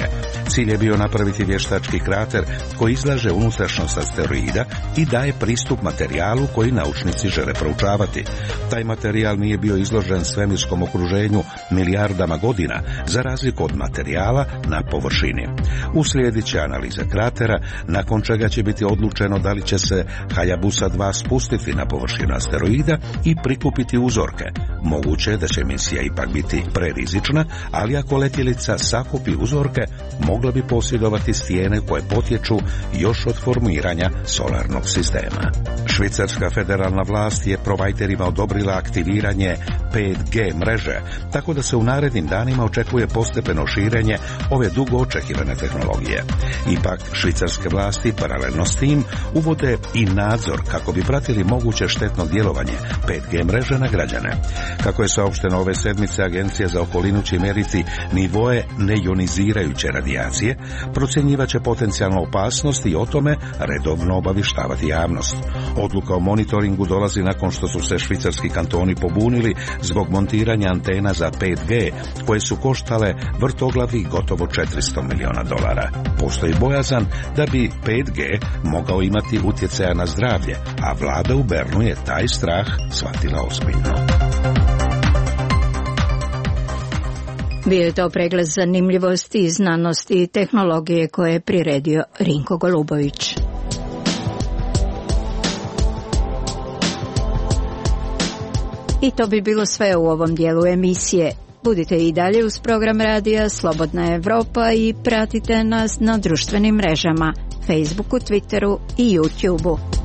Cilj je bio napraviti vještački krater koji izlaže unutrašnjost asteroida i daje pristup materijalu koji naučnici žele proučavati. Taj materijal nije bio izložen svemirskom okruženju milijardama godina, za razliku od materijala na površini. Uslijedit će analiza kratera, nakon čega će biti odlučeno da li će se Hayabusa dva spustiti na površinu asteroida i prikupiti uzorke. Moguće je da će misija ipak biti prerizična, ali ako letjelica sakupi uzorke, mogla bi posjedovati stijene koje potječu još od formiranja solarnog sistema. Švicarska federalna vlast je provajderima odobrila aktiviranje pet G mreže, tako da se u narednim danima očekuje postepeno širenje ove dugo očekivane tehnologije. Ipak, švicarske vlasti paralelno s tim uvode i nadzor kako bi pratili moguće štetno djelovanje pet G mreže na građane. Kako je saopšteno ove sedmice, Agencija za okolinu će mjeriti nivoe neionizirajuće radijacije, procjenjivaće potencijalnu opasnost i o tome redovno obavještavati javnost. Odluka o monitoringu dolazi nakon što su se švicarski kantoni pobunili zbog montiranja antena za pet G, koje su koštale vrtoglavi gotovo četiristo miliona dolara. Postoji bojazan da bi pet G mogao imati utjecaja na zdravlje, a vlada u Bernu je taj strah shvatila ozbiljno. Bio je to pregled zanimljivosti, znanosti i tehnologije koje je priredio Rinko Golubović. I to bi bilo sve u ovom dijelu emisije. Budite i dalje uz program radija Slobodna Evropa i pratite nas na društvenim mrežama, Facebooku, Twitteru i YouTubeu.